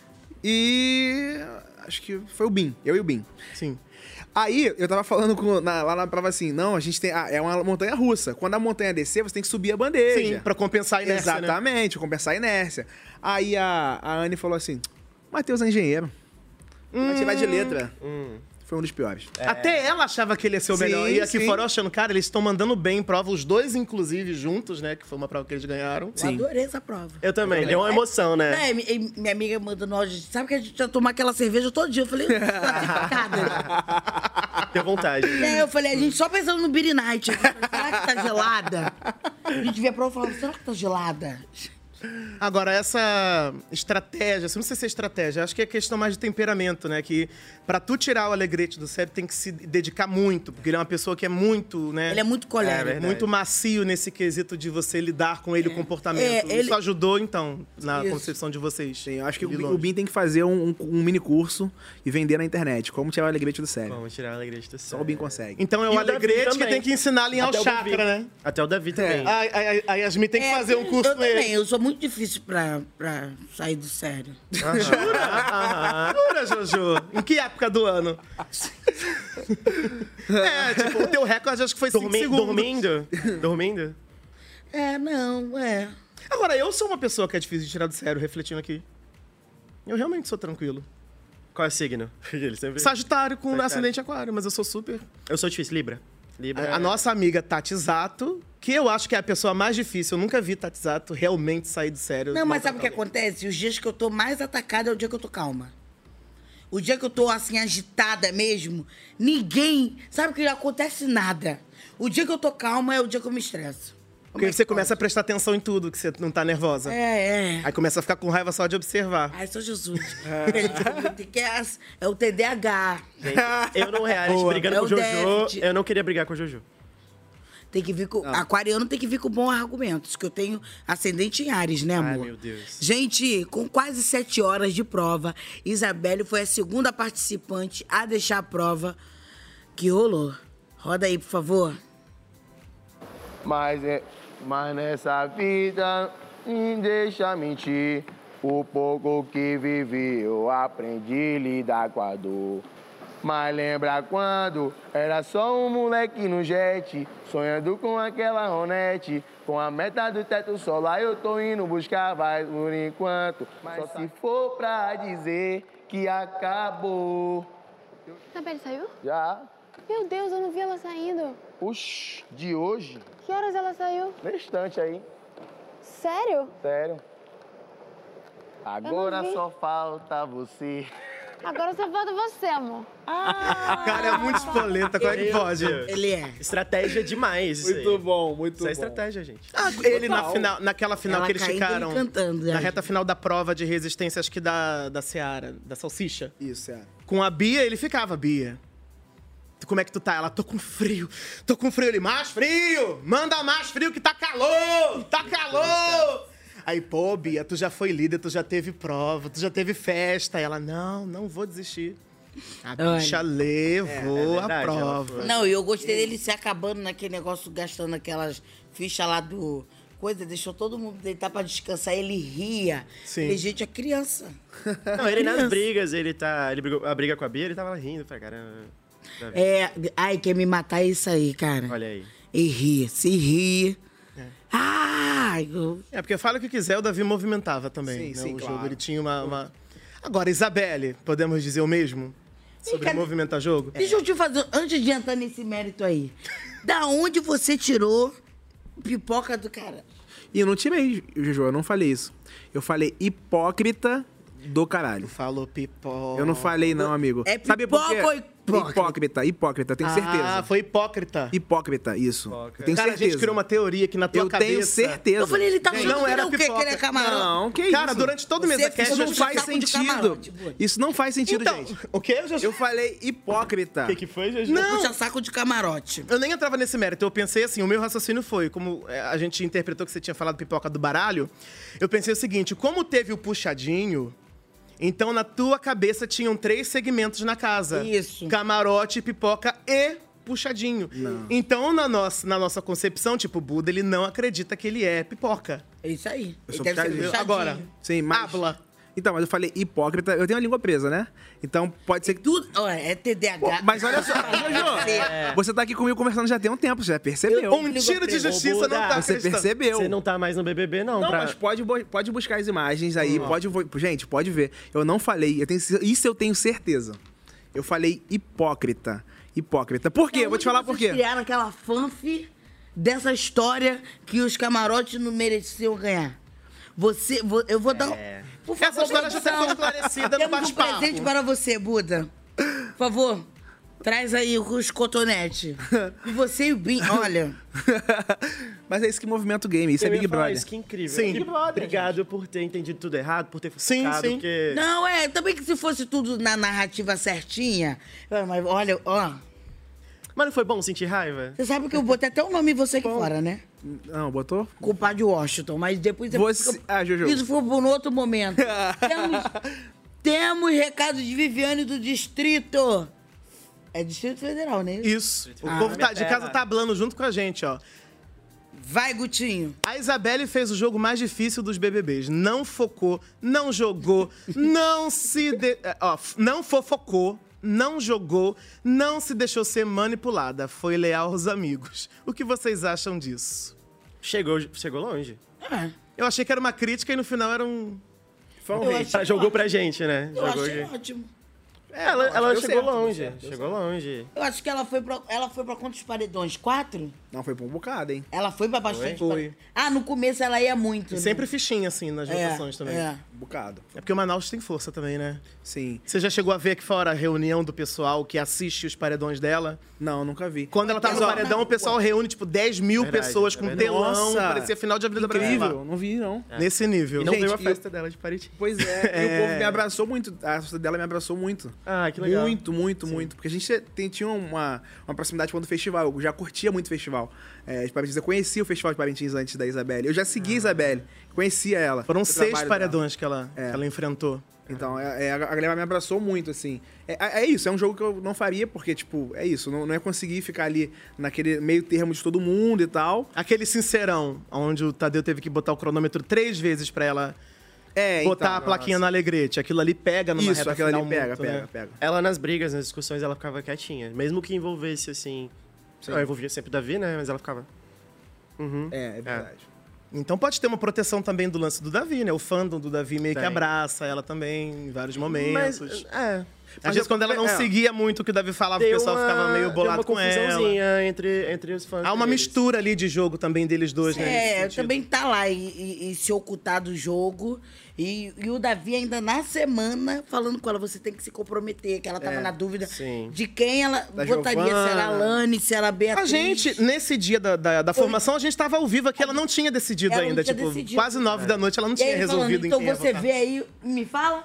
acho que foi o Bin. Eu e o Bin. Sim. Aí, eu tava falando lá na prova assim, não, a gente tem... é uma montanha russa. Quando a montanha descer, você tem que subir a bandeja. Sim, pra compensar a inércia, Exatamente, compensar a inércia. Aí a Anne falou assim, Matheus é engenheiro. Vai tirar de letra. Foi um dos piores. Até ela achava que ele ia ser o melhor. E aqui fora eu achando, cara, eles estão mandando bem em prova, os dois, inclusive, juntos, né? Que foi uma prova que eles ganharam. Eu adorei essa prova. Eu também, deu uma emoção, né? Minha amiga mandou nós, sabe que a gente ia tomar aquela cerveja todo dia? Eu falei, Deu vontade. Eu falei, a gente só pensando no Beer Night. Será que tá gelada? A gente via a prova e falava, será que tá gelada? Agora, essa estratégia, não sei se é estratégia, acho que é questão mais de temperamento, né? Que pra tu tirar o Alegrete do sério, tem que se dedicar muito, porque ele é uma pessoa que é muito, né? Ele é muito colérico. Muito macio nesse quesito de você lidar com ele, o comportamento. Isso ajudou, então, na concepção de vocês. Sim, eu acho que o Bin tem que fazer um mini curso e vender na internet. Como tirar o Alegrete do sério. Como tirar o Alegrete do sério. Só o Bin consegue. Então é o Alegrete que tem que ensinar a alinhar o chakra, né? Até o Davi também. A Yasmin tem que fazer um curso com ele. Também, eu sou muito difícil pra sair do sério. Jura, Jojo? Em que época do ano? O teu recorde acho que foi 5 segundos. Dormindo? Não. Agora, eu sou uma pessoa que é difícil de tirar do sério, refletindo aqui. Eu realmente sou tranquilo. Qual é o signo? Sagitário com ascendente aquário, mas eu sou super... Eu sou difícil, Libra. Libra. A nossa amiga Tati Zato, que eu acho que é a pessoa mais difícil. Eu nunca vi Tati Zato realmente sair do sério. Não, mas sabe o que acontece? Os dias que eu tô mais atacada é o dia que eu tô calma. O dia que eu tô, assim, agitada mesmo, ninguém... Sabe que não acontece nada. O dia que eu tô calma é o dia que eu me estresso. Porque você começa a prestar atenção em tudo, que você não tá nervosa. Aí começa a ficar com raiva só de observar. Ai, sou Jesus. É o TDAH. Gente, eu no reality brigando com o Jojo, eu não queria brigar com o Jojo. Tem que vir com... Aquariano tem que vir com bons argumentos, que eu tenho ascendente em Áries, né, amor? Ai, meu Deus. Gente, com quase 7 horas de prova, Isabelle foi a segunda participante a deixar a prova que rolou. Roda aí, por favor. Mas nessa vida, me deixa mentir. O pouco que vivi, eu aprendi a lidar com a dor. Mas lembra quando era só um moleque no jet, sonhando com aquela Ronete, com a meta do teto solar eu tô indo buscar, vai por enquanto. Mas só se for pra dizer que acabou. Isabelle saiu? Já. Meu Deus, eu não vi ela saindo. Oxi, de hoje? Que horas ela saiu? Na estante aí. Sério? Sério. Agora não vi. só falta você. Agora só falta você, amor. Cara, é muito espoleta, como é que pode? Ele é. Estratégia demais isso aí. Muito bom, muito Isso bom. é estratégia, gente. Ele naquela final Ela que eles caindo, ficaram. ele cantando, na né? reta final da prova de resistência, acho que da Seara, da Salsicha. Isso, Com a Bia, ele ficava, Bia. Como é que tu tá? Ela, tô com frio. Tô com frio. Ele, mais frio! Manda mais frio que tá calor! Tá calor! Aí, pô, Bia, tu já foi líder, tu já teve prova, tu já teve festa. Ela, não vou desistir. A bicha levou a prova. Não, e eu gostei dele se acabando naquele negócio, gastando aquelas fichas lá do... Coisa, deixou todo mundo deitar pra descansar, ele ria. Sim. Ele, gente, é criança. Não, ele nas brigas, ele brigou a briga com a Bia, ele tava lá rindo, falei, caramba. Ai, quer me matar é isso aí, cara. Olha aí. E ri, se ri. Ai, É, porque fala o que quiser, o Davi movimentava também. Sim, né? sim, O claro. jogo, ele tinha uma... Agora, Isabelle, podemos dizer o mesmo? Sobre movimentar jogo? Deixa eu te fazer, antes de entrar nesse mérito aí. Da onde você tirou pipoca do cara? E eu não tirei, Jojo, eu não falei isso. Eu falei hipócrita do caralho. Falou pipoca. Eu não falei não, amigo. É Sabe por quê? pipoca ou hipócrita? Hipócrita, tenho certeza. Ah, foi hipócrita. Hipócrita, isso. Eu tenho Cara, certeza. a gente criou uma teoria aqui na tua cabeça. Eu tenho certeza. Eu falei, ele tá Gente, falando não que era não quer pipoca. querer camarote. Não, que Cara, isso? durante todo o Você mesa cast... Isso não puxa faz saco de sentido. camarote, Buda. Isso não faz sentido, Então, gente. o quê? Eu falei hipócrita. O que foi, Jojo? Não. Puxa saco de camarote. Eu nem entrava nesse mérito. Eu pensei assim, o meu raciocínio foi, como a gente interpretou que você tinha falado pipoca do baralho, eu pensei o seguinte, como teve o puxadinho, então na tua cabeça tinham 3 segmentos na casa. Isso. Camarote, pipoca e puxadinho. Não. Então, na nossa concepção, tipo, o Buda, ele não acredita que ele é pipoca. É isso aí. Eu Ele sou deve ser puxadinho. puxadinho. Agora, Sim, mas... habla. Então, mas eu falei hipócrita. Eu tenho a língua presa, né? Então, pode ser que... Tudo, olha, é TDAH. Pô, mas olha só, Jojo, você tá aqui comigo conversando já tem um tempo, você já percebeu. Um tiro de justiça não tá Você acreditando. percebeu. Você não tá mais no BBB, não. Não, pra... mas pode buscar as imagens aí, gente, pode ver. Eu não falei, isso eu tenho certeza. Eu falei hipócrita. Hipócrita. Por quê? Eu vou te falar por quê. Vocês criaram aquela fanfi dessa história que os camarotes não mereciam ganhar. Eu vou dar... Por favor, Essa história já produção, foi esclarecida no temos um bate-papo. presente para você, Buda. Por favor, traz aí os cotonetes. E você e o Bin, olha... Mas é isso que movimenta o game, isso é Eu ia Big falar Brother. Isso, que incrível. Sim. Big Brother, obrigado por ter entendido tudo errado, por ter Sim, focado, sim. porque... Não, também que se fosse tudo na narrativa certinha... Mas olha, ó... Mas não foi bom sentir raiva? Você sabe que eu botei até o nome em você aqui fora, né? Não, botou? Culpado de Washington, mas depois... Jojo. Isso foi por um outro momento. Temos recado de Viviane do Distrito. É Distrito Federal, né? Isso. O povo de casa tá hablando junto com a gente, ó. Vai, Gutinho. A Isabelle fez o jogo mais difícil dos BBBs. Não focou, não jogou, não não fofocou, não jogou, não se deixou ser manipulada. Foi leal aos amigos. O que vocês acham disso? Chegou longe. Eu achei que era uma crítica e no final era um... Jogou pra gente, né? Eu Jogou achei ótimo. Ela deu chegou certo, longe. deu Chegou longe. Eu acho que ela foi pra quantos paredões? 4? Não, foi pra um bocado, hein? Ela foi pra bastante Foi. paredões. Ah, no começo ela ia muito. E né? sempre fichinha, assim, nas votações também. é. Um bocado. É porque o Manaus tem força também, né? Sim. Você já chegou a ver aqui fora a reunião do pessoal que assiste os paredões dela? Não, nunca vi. Quando ela tava no paredão, o pessoal reúne, tipo, 10 mil Verdade, pessoas é com verdade. telão. Nossa, Parecia final de Avenida Brasil. Incrível, não vi, não. Nesse nível. E não Gente, veio a e festa dela de Pariti. Pois é, e o povo me abraçou muito. A festa dela me abraçou muito. Ah, que legal. Muito, muito, muito. Porque a gente tinha uma proximidade com o festival. Eu já curtia muito o festival. De Parintins. Eu conhecia o festival de Parintins antes da Isabelle. Eu já segui a Isabelle, conhecia ela. Foram o 6 trabalho paredões que ela enfrentou. Então, a galera me abraçou muito, assim. É isso, é um jogo que eu não faria, porque, tipo, é isso. Não ia conseguir ficar ali naquele meio termo de todo mundo e tal. Aquele sincerão, onde o Tadeu teve que botar o cronômetro 3 vezes pra ela botar então, a plaquinha no Alegrete. Aquilo ali pega numa Isso, reta aquilo final ali pega, muito, pega, né? pega. Ela nas brigas, nas discussões, ela ficava quietinha. Mesmo que envolvesse, assim... Ela envolvia sempre o Davi, né? Mas ela ficava... Uhum. É verdade. Então pode ter uma proteção também do lance do Davi, né? O fandom do Davi meio que Tem. abraça ela também em vários momentos. Mas, Às vezes, quando ela não seguia muito o que o Davi falava, o pessoal ficava meio bolado com ela. Tem uma confusãozinha entre os fãs. Há uma deles. mistura ali de jogo também deles dois, né? nesse sentido. Também tá lá e se ocultar do jogo. E o Davi ainda na semana falando com ela, você tem que se comprometer, que ela tava na dúvida de quem ela votaria, se era a Lani, se era a Beatriz. A gente, nesse dia da formação, a gente tava ao vivo aqui, ela não tinha decidido Ela não ainda. tinha Tipo, decidido. quase 9 da noite, ela não E tinha aí ele resolvido falando, em então quem ia você votar. vê aí, me fala.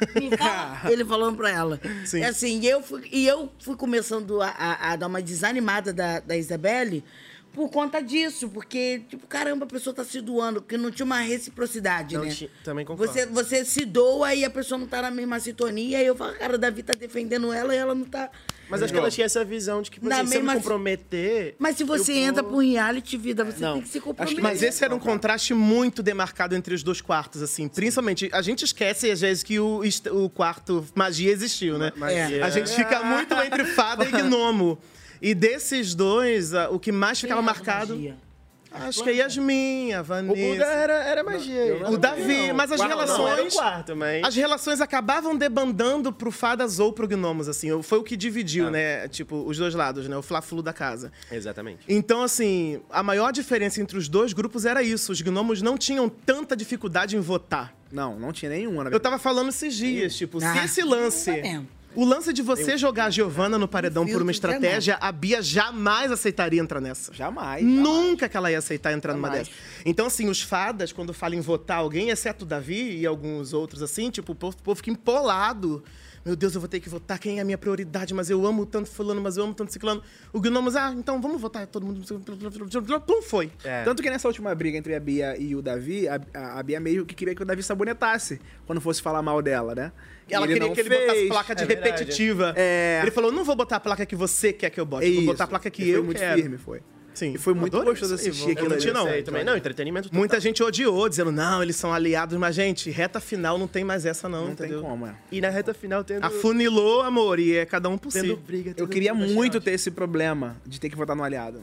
Ele falando pra ela. Sim. É assim, eu fui começando a dar uma desanimada da Isabelle por conta disso, porque, tipo, caramba, a pessoa tá se doando, porque não tinha uma reciprocidade, Não né? também concordo. Você se doa e a pessoa não tá na mesma sintonia, e eu falo, cara, o Davi tá defendendo ela e ela não tá... Mas acho que ela tinha essa visão de que, Na assim, se eu me mesma- comprometer... Mas se você entra pro reality, vida, você tem que se comprometer. Mas esse era um contraste muito demarcado entre os dois quartos, assim. Principalmente, a gente esquece, às vezes, que o quarto magia existiu, né? Magia. A gente fica muito entre fada e gnomo. E desses dois, o que mais ficava marcado... Acho que a Yasmin, a Vanessa... O Buda era magia. O Davi, mas as relações... Não, era o quarto, mas... As relações acabavam debandando pro fadas ou pro gnomos, assim. Foi o que dividiu, né? Tipo, os dois lados, né? O fla-flu da casa. Exatamente. Então, assim, a maior diferença entre os dois grupos era isso. Os gnomos não tinham tanta dificuldade em votar. Não tinha nenhuma. Eu tava falando esses dias, tipo, se esse lance... O lance de você jogar a Giovana no paredão por uma estratégia, a Bia jamais aceitaria entrar nessa. Jamais. Nunca que ela ia aceitar entrar numa dessas. Então, assim, os fadas, quando falam em votar alguém, exceto o Davi e alguns outros, assim, tipo, o povo fica empolado. Meu Deus, eu vou ter que votar, quem é a minha prioridade? Mas eu amo tanto fulano, mas eu amo tanto ciclano. O Gnomos, então vamos votar todo mundo. Pum, foi. Tanto que nessa última briga entre a Bia e o Davi, a Bia meio que queria que o Davi sabonetasse quando fosse falar mal dela, né? Ela queria que ele botasse placa de repetitiva. Ele falou, não vou botar a placa que você quer que eu bote, vou botar a placa que eu foi muito quero. firme, foi. Sim. E foi muito Adorei gostoso isso aí, assistir aquilo ali. não. Também não, entretenimento total. Muita gente odiou, dizendo, não, eles são aliados. Mas, gente, reta final não tem mais essa não, entendeu? Tem como, E na reta final tendo... Afunilou, amor, e é cada um por si. Tendo briga, Eu queria muito ter esse problema de ter que votar no aliado.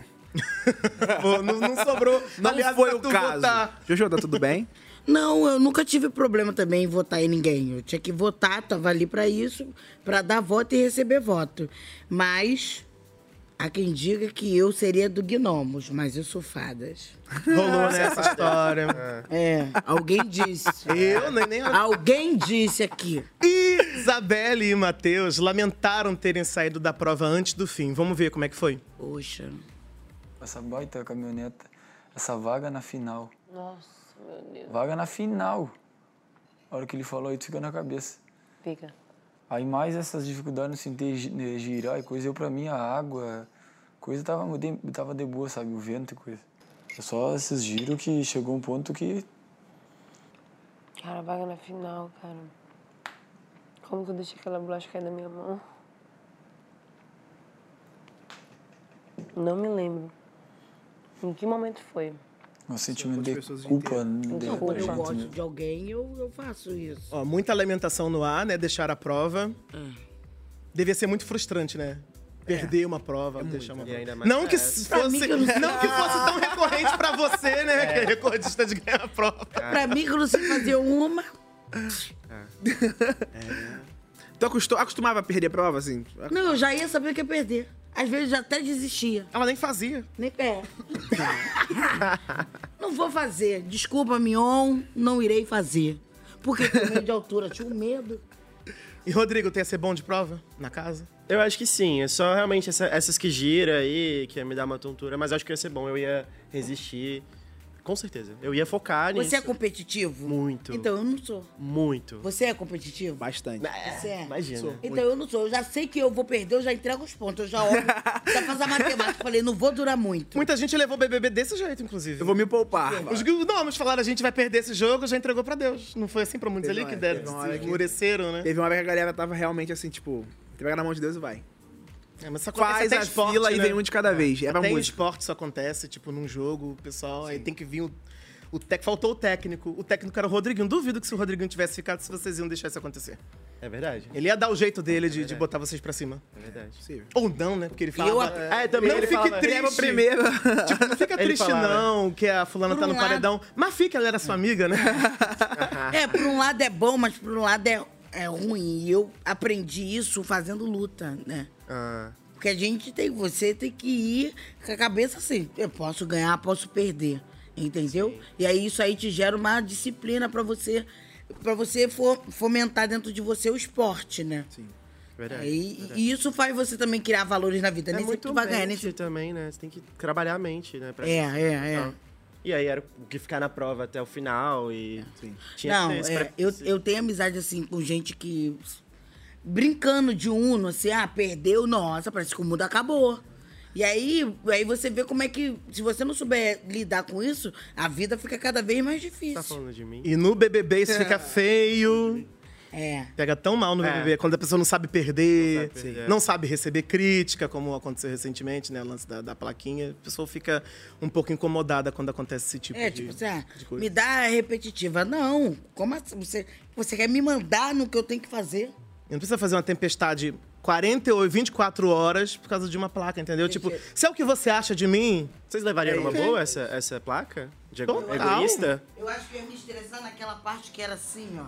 Pô, não sobrou. Não aliado foi pra o tu caso. votar. Jojo, tá tudo bem? Não, eu nunca tive problema também em votar em ninguém. Eu tinha que votar, tava ali pra isso, pra dar voto e receber voto. Mas há quem diga que eu seria do Gnomos, mas eu sou fadas. Rolou nessa história. Alguém disse. Eu nem... Alguém disse aqui. Isabelle e Matheus lamentaram terem saído da prova antes do fim. Vamos ver como é que foi. Poxa. Essa baita caminhoneta, essa vaga na final. Nossa, meu Deus. Vaga na final. A hora que ele falou, isso fica na cabeça. Fica. Aí mais essas dificuldades no sentir girar e coisa, eu pra mim a água, coisa tava de boa, sabe? O vento e coisa. É só esses giros que chegou um ponto que... Cara, vaga na final, cara. Como que eu deixei aquela bolacha cair da minha mão? Não me lembro. Em que momento foi? Um sentimento de culpa dentro Quando da eu gente, gosto né? de alguém, eu faço isso. Ó, muita lamentação no ar, né? Deixar a prova. Devia ser muito frustrante, né? Perder uma prova, deixar uma prova. Não que fosse tão recorrente pra você, né? Que é recordista de ganhar a prova. Pra mim, quando você fazer uma... Tu acostumava a perder a prova, assim? Não, eu já ia saber que ia perder. Às vezes já até desistia. Ela nem fazia. Não vou fazer. Desculpa, Mion, não irei fazer. Porque com medo de altura, tinha um medo. E Rodrigo, tem a ser bom de prova na casa? Eu acho que sim. É só realmente essas que gira aí, que ia me dar uma tontura. Mas acho que ia ser bom. Eu ia resistir. Com certeza. Eu ia focar nisso. Você é competitivo? Muito. Então eu não sou. Muito. Você é competitivo? Bastante. Você é? Imagina. Sou. Então eu não sou. Eu já sei que eu vou perder, eu já entrego os pontos. Eu já olho, já faço a matemática. Falei, não vou durar muito. Muita gente levou o BBB desse jeito, inclusive. Eu vou me poupar. Os falaram, a gente vai perder esse jogo, já entregou pra Deus. Não foi assim pra muitos ali que deram, se endureceram, né? Teve uma hora que a galera tava realmente assim, tipo, entrega na mão de Deus e vai. Mas isso faz a esporte, fila né? e vem um de cada vez. É pra Até em música. esporte isso acontece, tipo, num jogo, o pessoal, aí tem que vir faltou o técnico. O técnico era o Rodriguinho. Duvido que se o Rodriguinho tivesse ficado, se vocês iam deixar isso acontecer. É verdade. Ele ia dar o jeito dele de botar vocês pra cima. É verdade. Sim. Ou não, né? Porque ele falava... também não ele fique falava, triste. Ele era o primeiro. Tipo, não fica Ele triste falava. não, que a fulana Por tá um no lado- paredão. Mas fica, ela era sua amiga, né? Por um lado é bom, mas por um lado é ruim. E eu aprendi isso fazendo luta, né? Porque você tem que ir com a cabeça assim, eu posso ganhar, posso perder, entendeu? Sim. E aí isso aí te gera uma disciplina pra você fomentar dentro de você o esporte, né? Sim. Verdade, E isso faz você também criar valores na vida. Nem sempre tu vai ganhar, nem sempre... também, né? Você tem que trabalhar a mente, né? E aí era o que ficar na prova até o final e... Sim. Não, eu tenho amizade, assim, com gente que... Brincando de Uno, assim, perdeu, nossa, parece que o mundo acabou. E aí você vê como é que, se você não souber lidar com isso, a vida fica cada vez mais difícil. Tá falando de mim? E no BBB isso fica feio. É. Pega tão mal no BBB, quando a pessoa não sabe perder, Não sabe perder. não sabe receber crítica, como aconteceu recentemente, né? O lance da plaquinha. A pessoa fica um pouco incomodada quando acontece esse tipo de coisa. Me dá repetitiva. Não, como assim? Você quer me mandar no que eu tenho que fazer? Não precisa fazer uma tempestade 48, 24 horas por causa de uma placa, entendeu? Tipo, se é o que você acha de mim... Vocês levariam numa boa essa placa? De egoísta? Eu acho que eu ia me estressar naquela parte que era assim, ó.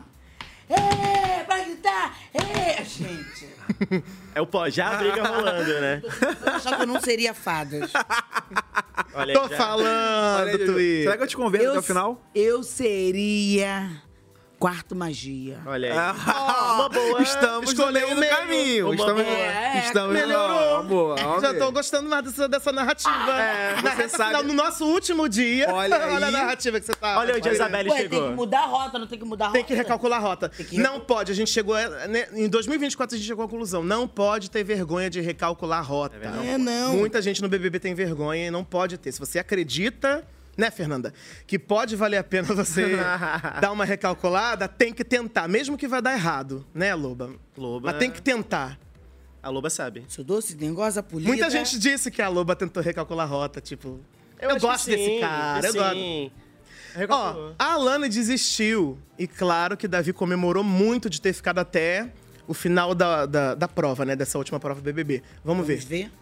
Pra gritar! Gente! É o pó, já a briga rolando, né? Só que eu não seria fadas. Olha, Tô falando, Tui. Será que eu te convenço até o final? Eu seria... Quarto Magia. Olha aí. Uma boa. Estamos escolhendo o caminho. Estamos melhorou. Boa. Já tô gostando mais dessa narrativa. Na reta final, no nosso último dia. Olha aí. A narrativa que você tá. Olha onde a Isabelle chegou. Tem que mudar a rota, não tem que mudar a rota? Tem que recalcular a rota. Não pode, a gente chegou... Né, em 2024 a gente chegou à conclusão. Não pode ter vergonha de recalcular a rota. Não. Muita gente no BBB tem vergonha e não pode ter. Se você acredita... Né, Fernanda? Que pode valer a pena você dar uma recalculada, tem que tentar. Mesmo que vai dar errado, né, Loba? Mas tem que tentar. A Loba sabe. Seu doce, dengosa, polida. Muita gente disse que a Loba tentou recalcular a rota, tipo... Eu gosto desse cara, eu gosto. Ó, a Alana desistiu. E claro que Davi comemorou muito de ter ficado até o final da prova, né? Dessa última prova do BBB. Vamos ver.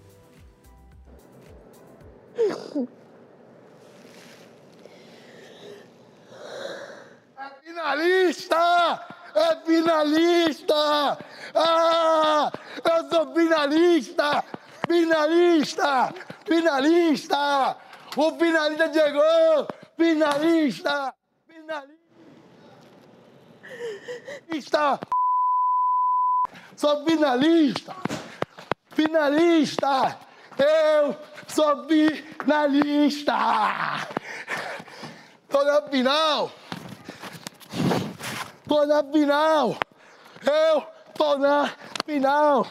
Finalista! É finalista! Eu sou finalista! Finalista! Finalista! O finalista chegou! Finalista! Finalista! Sou finalista! Finalista! Eu sou finalista! Tô na final! Tô na final! Eu tô na final!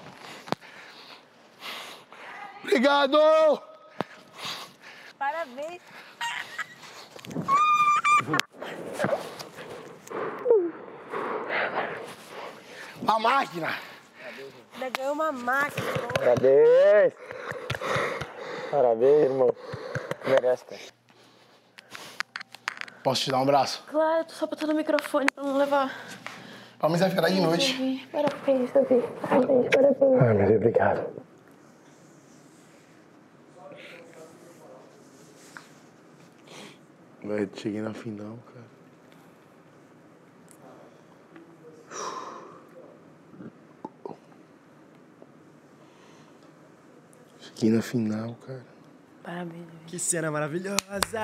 Obrigado! Parabéns! A máquina! Ainda ganhou uma máquina. Parabéns! Parabéns, irmão. Merece, cara. Posso te dar um abraço? Claro, tô só botando o microfone pra não levar. A mãe vai ficar de noite. Parabéns, Davi. Parabéns. Ai, meu Deus, obrigado. Velho, cheguei na final, cara. aqui na final, cara. Parabéns. Que cena maravilhosa!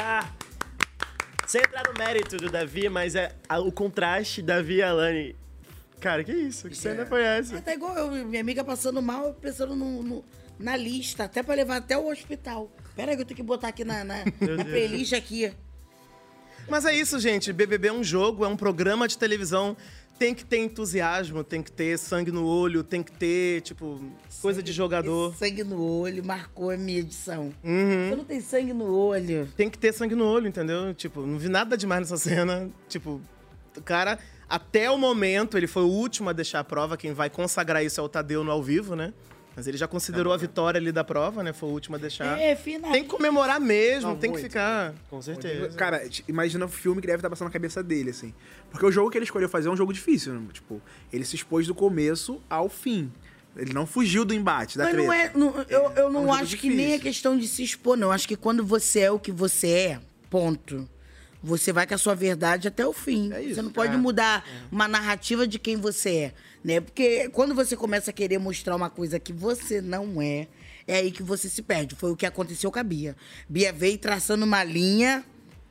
Sem entrar no mérito do Davi, mas o contraste Davi e Alane. Cara, que isso? Que cena foi essa? Tá igual eu, minha amiga passando mal, eu pensando na lista, até pra levar até o hospital. Pera aí que eu tenho que botar aqui na playlist aqui. Mas é isso, gente. BBB é um jogo, é um programa de televisão. Tem que ter entusiasmo, tem que ter sangue no olho, tem que ter, tipo, coisa de jogador. Sangue no olho marcou a minha edição. Uhum. Você não tem sangue no olho. Tem que ter sangue no olho, entendeu? Tipo, não vi nada demais nessa cena. Tipo, o cara, até o momento, ele foi o último a deixar a prova. Quem vai consagrar isso é o Tadeu no ao vivo, né? Mas ele já considerou a vitória ali da prova, né? Foi o último a deixar. Final. Tem que comemorar mesmo, Não, tem muito. que ficar. Com certeza. Cara, imagina o filme que deve estar passando na cabeça dele, assim. Porque o jogo que ele escolheu fazer é um jogo difícil, né? Tipo, ele se expôs do começo ao fim. Ele não fugiu do embate, da Mas treta. não é. Eu não jogo acho que nem é difícil. questão de se expor, não. Eu acho que quando você é o que você é, ponto. Você vai com a sua verdade até o fim. Você não pode mudar uma narrativa de quem você é, né? Porque quando você começa a querer mostrar uma coisa que você não é aí que você se perde. Foi o que aconteceu com a Bia. Bia veio traçando uma linha,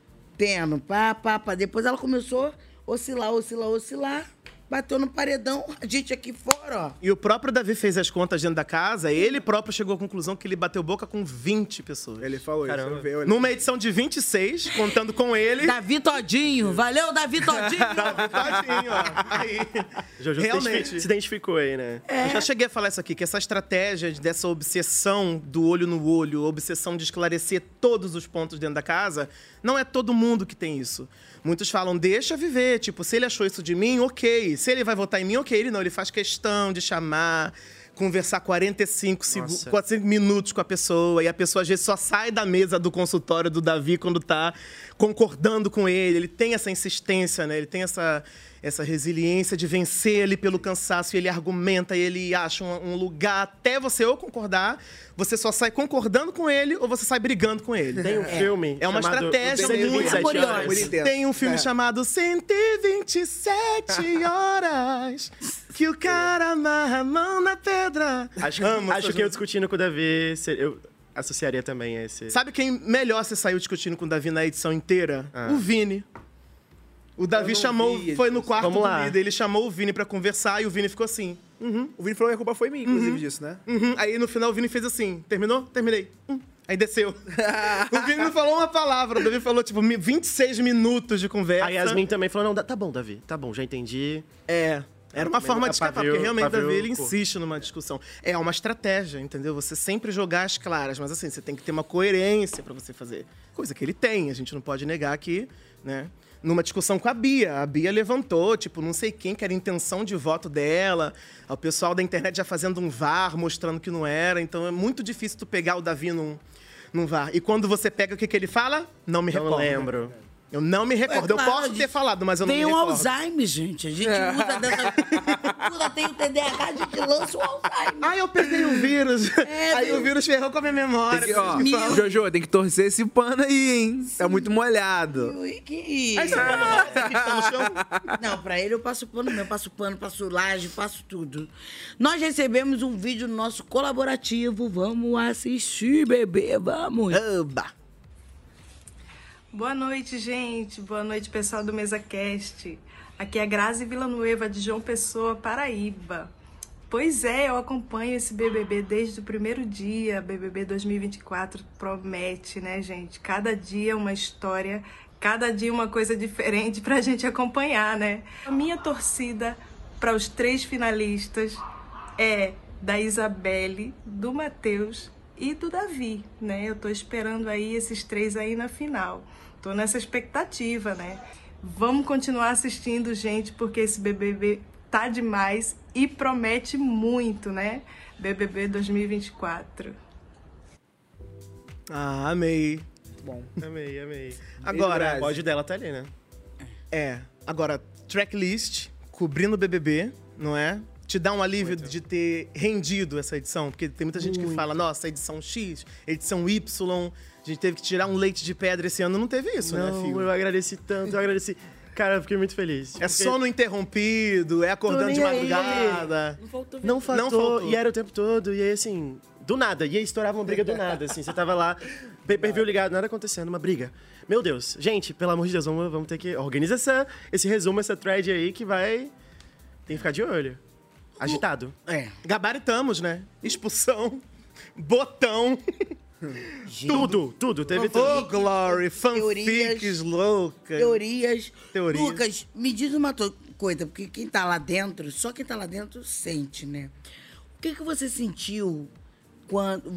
pá. Depois ela começou a oscilar. Bateu no paredão, a gente aqui fora, ó. E o próprio Davi fez as contas dentro da casa, ele próprio chegou à conclusão que ele bateu boca com 20 pessoas. Ele falou isso. Caramba. Eu vi, Numa edição de 26, contando com ele. Davi Todinho, valeu, Davi Todinho! Davi Todinho, ó. Aí. Jojo Realmente. se identificou aí, né? Eu já cheguei a falar isso aqui, que essa estratégia dessa obsessão do olho no olho, obsessão de esclarecer todos os pontos dentro da casa, não é todo mundo que tem isso. Muitos falam, deixa viver, tipo, se ele achou isso de mim, ok. Se ele vai votar em mim, ok. Ele não, ele faz questão de chamar, conversar 45 minutos com a pessoa. E a pessoa, às vezes, só sai da mesa do consultório do Davi quando tá concordando com ele. Ele tem essa insistência, né? Ele tem essa resiliência de vencer ali pelo cansaço. E ele argumenta, e ele acha um lugar até você ou concordar. Você só sai concordando com ele ou você sai brigando com ele. Tem um filme É uma chamado estratégia 127 muito horas. Muito intenso. Tem um filme chamado 127 horas que o cara amarra a mão na pedra. Acho que eu discutindo com o Davi, eu associaria também a esse... Sabe quem melhor se saiu discutindo com o Davi na edição inteira? O Vini. O Davi chamou, foi no quarto do líder, ele chamou o Vini pra conversar e o Vini ficou assim. O Vini falou que a culpa foi minha, inclusive, disso, né? Aí no final o Vini fez assim, terminou? Terminei. Aí desceu. O Vini não falou uma palavra, o Davi falou tipo 26 minutos de conversa. A Yasmin também falou, não, tá bom, Davi, tá bom, já entendi. Era uma forma de escapar, porque realmente o Davi, ele pô. insiste numa discussão. É uma estratégia, entendeu? Você sempre jogar as claras, mas assim, você tem que ter uma coerência pra você fazer. Coisa que ele tem, a gente não pode negar que, né? Numa discussão com a Bia levantou, tipo, não sei quem, que era a intenção de voto dela. O pessoal da internet já fazendo um VAR, mostrando que não era. Então é muito difícil tu pegar o Davi num VAR. E quando você pega, o que ele fala? Não me recordo. Não lembro. Eu não me recordo. Eu claro, posso ter falado, mas eu não me Tem recordo. Alzheimer, gente. A gente usa dessa... tem o TDAH, a gente lança o Alzheimer. Ai, eu peguei o vírus. Aí o vírus ferrou com a minha memória. Jojo, tem que torcer esse pano aí, hein? Tá muito molhado. Aí você fala, nossa, que tá no chão. Não, pra ele eu passo pano mesmo. Passo pano, passo laje, passo tudo. Nós recebemos um vídeo no nosso colaborativo. Vamos assistir, bebê, vamos. Oba! Boa noite, gente. Boa noite, pessoal do MesaCast. Aqui é a Grazi Villanueva, de João Pessoa, Paraíba. Pois é, eu acompanho esse BBB desde o primeiro dia. BBB 2024 promete, né, gente? Cada dia uma história, cada dia uma coisa diferente pra gente acompanhar, né? A minha torcida para os 3 finalistas é da Isabelle, do Matheus e do Davi, né? Eu tô esperando aí esses 3 aí na final. Tô nessa expectativa, né? Vamos continuar assistindo, gente, porque esse BBB tá demais e promete muito, né? BBB 2024. Ah, amei. Bom. Amei. Agora, o pódio dela tá ali, né? Agora, tracklist, cobrindo o BBB, não é? Te dá um alívio de ter rendido essa edição? Porque tem muita gente que fala, nossa, edição X, edição Y, a gente teve que tirar um leite de pedra esse ano. Não teve isso, né, Não, filho? eu agradeci tanto, Cara, eu fiquei muito feliz. É sono interrompido, é acordando de madrugada. Não faltou. E era o tempo todo. E aí, assim, Do nada. E aí estourava uma briga do nada, assim. Você tava lá, pay-per-view ligado, nada acontecendo, uma briga. Meu Deus. Gente, pelo amor de Deus, vamos ter que... Organiza esse resumo, essa thread aí que vai... Tem que ficar de olho. Agitado. Gabaritamos, né? Expulsão, botão... Tudo. Teve tudo. Oh, Glory, fanfics loucas. Teorias. Lucas, me diz uma coisa, porque quem tá lá dentro, só quem tá lá dentro sente, né? O que você sentiu quando...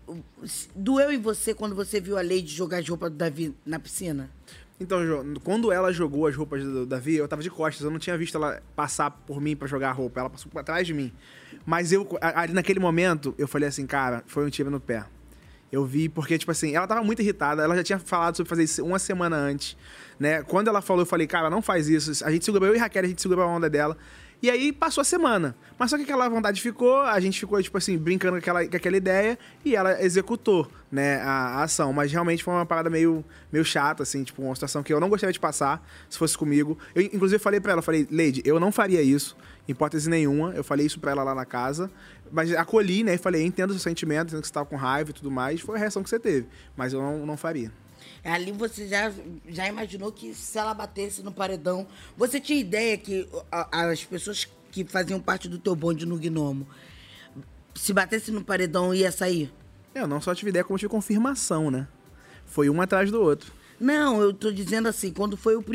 Doeu em você quando você viu a Lady jogar as roupas do Davi na piscina? Então, quando ela jogou as roupas do Davi, eu tava de costas. Eu não tinha visto ela passar por mim pra jogar a roupa. Ela passou por trás de mim. Mas ali naquele momento, eu falei assim, cara, foi um tiro no pé. Eu vi, porque, tipo assim, ela tava muito irritada. Ela já tinha falado sobre fazer isso uma semana antes, né? Quando ela falou, eu falei, cara, não faz isso. A gente segurou, eu e Raquel, a gente segurou a onda dela. E aí, passou a semana. Mas só que aquela vontade ficou, a gente ficou, tipo assim, brincando com aquela ideia e ela executou, né, a ação. Mas realmente foi uma parada meio chata, assim, tipo, uma situação que eu não gostaria de passar se fosse comigo. Eu, inclusive, falei pra ela, Lady, eu não faria isso, em hipótese nenhuma. Eu falei isso pra ela lá na casa. Mas acolhi, né, e falei, entendo o seu sentimento, entendo que você tava com raiva e tudo mais. Foi a reação que você teve. Mas eu não faria. Ali você já imaginou que se ela batesse no paredão... Você tinha ideia que as pessoas que faziam parte do teu bonde no Gnomo, se batesse no paredão, ia sair? Eu não só tive ideia, como tive confirmação, né? Foi um atrás do outro. Não, eu tô dizendo assim, quando foi os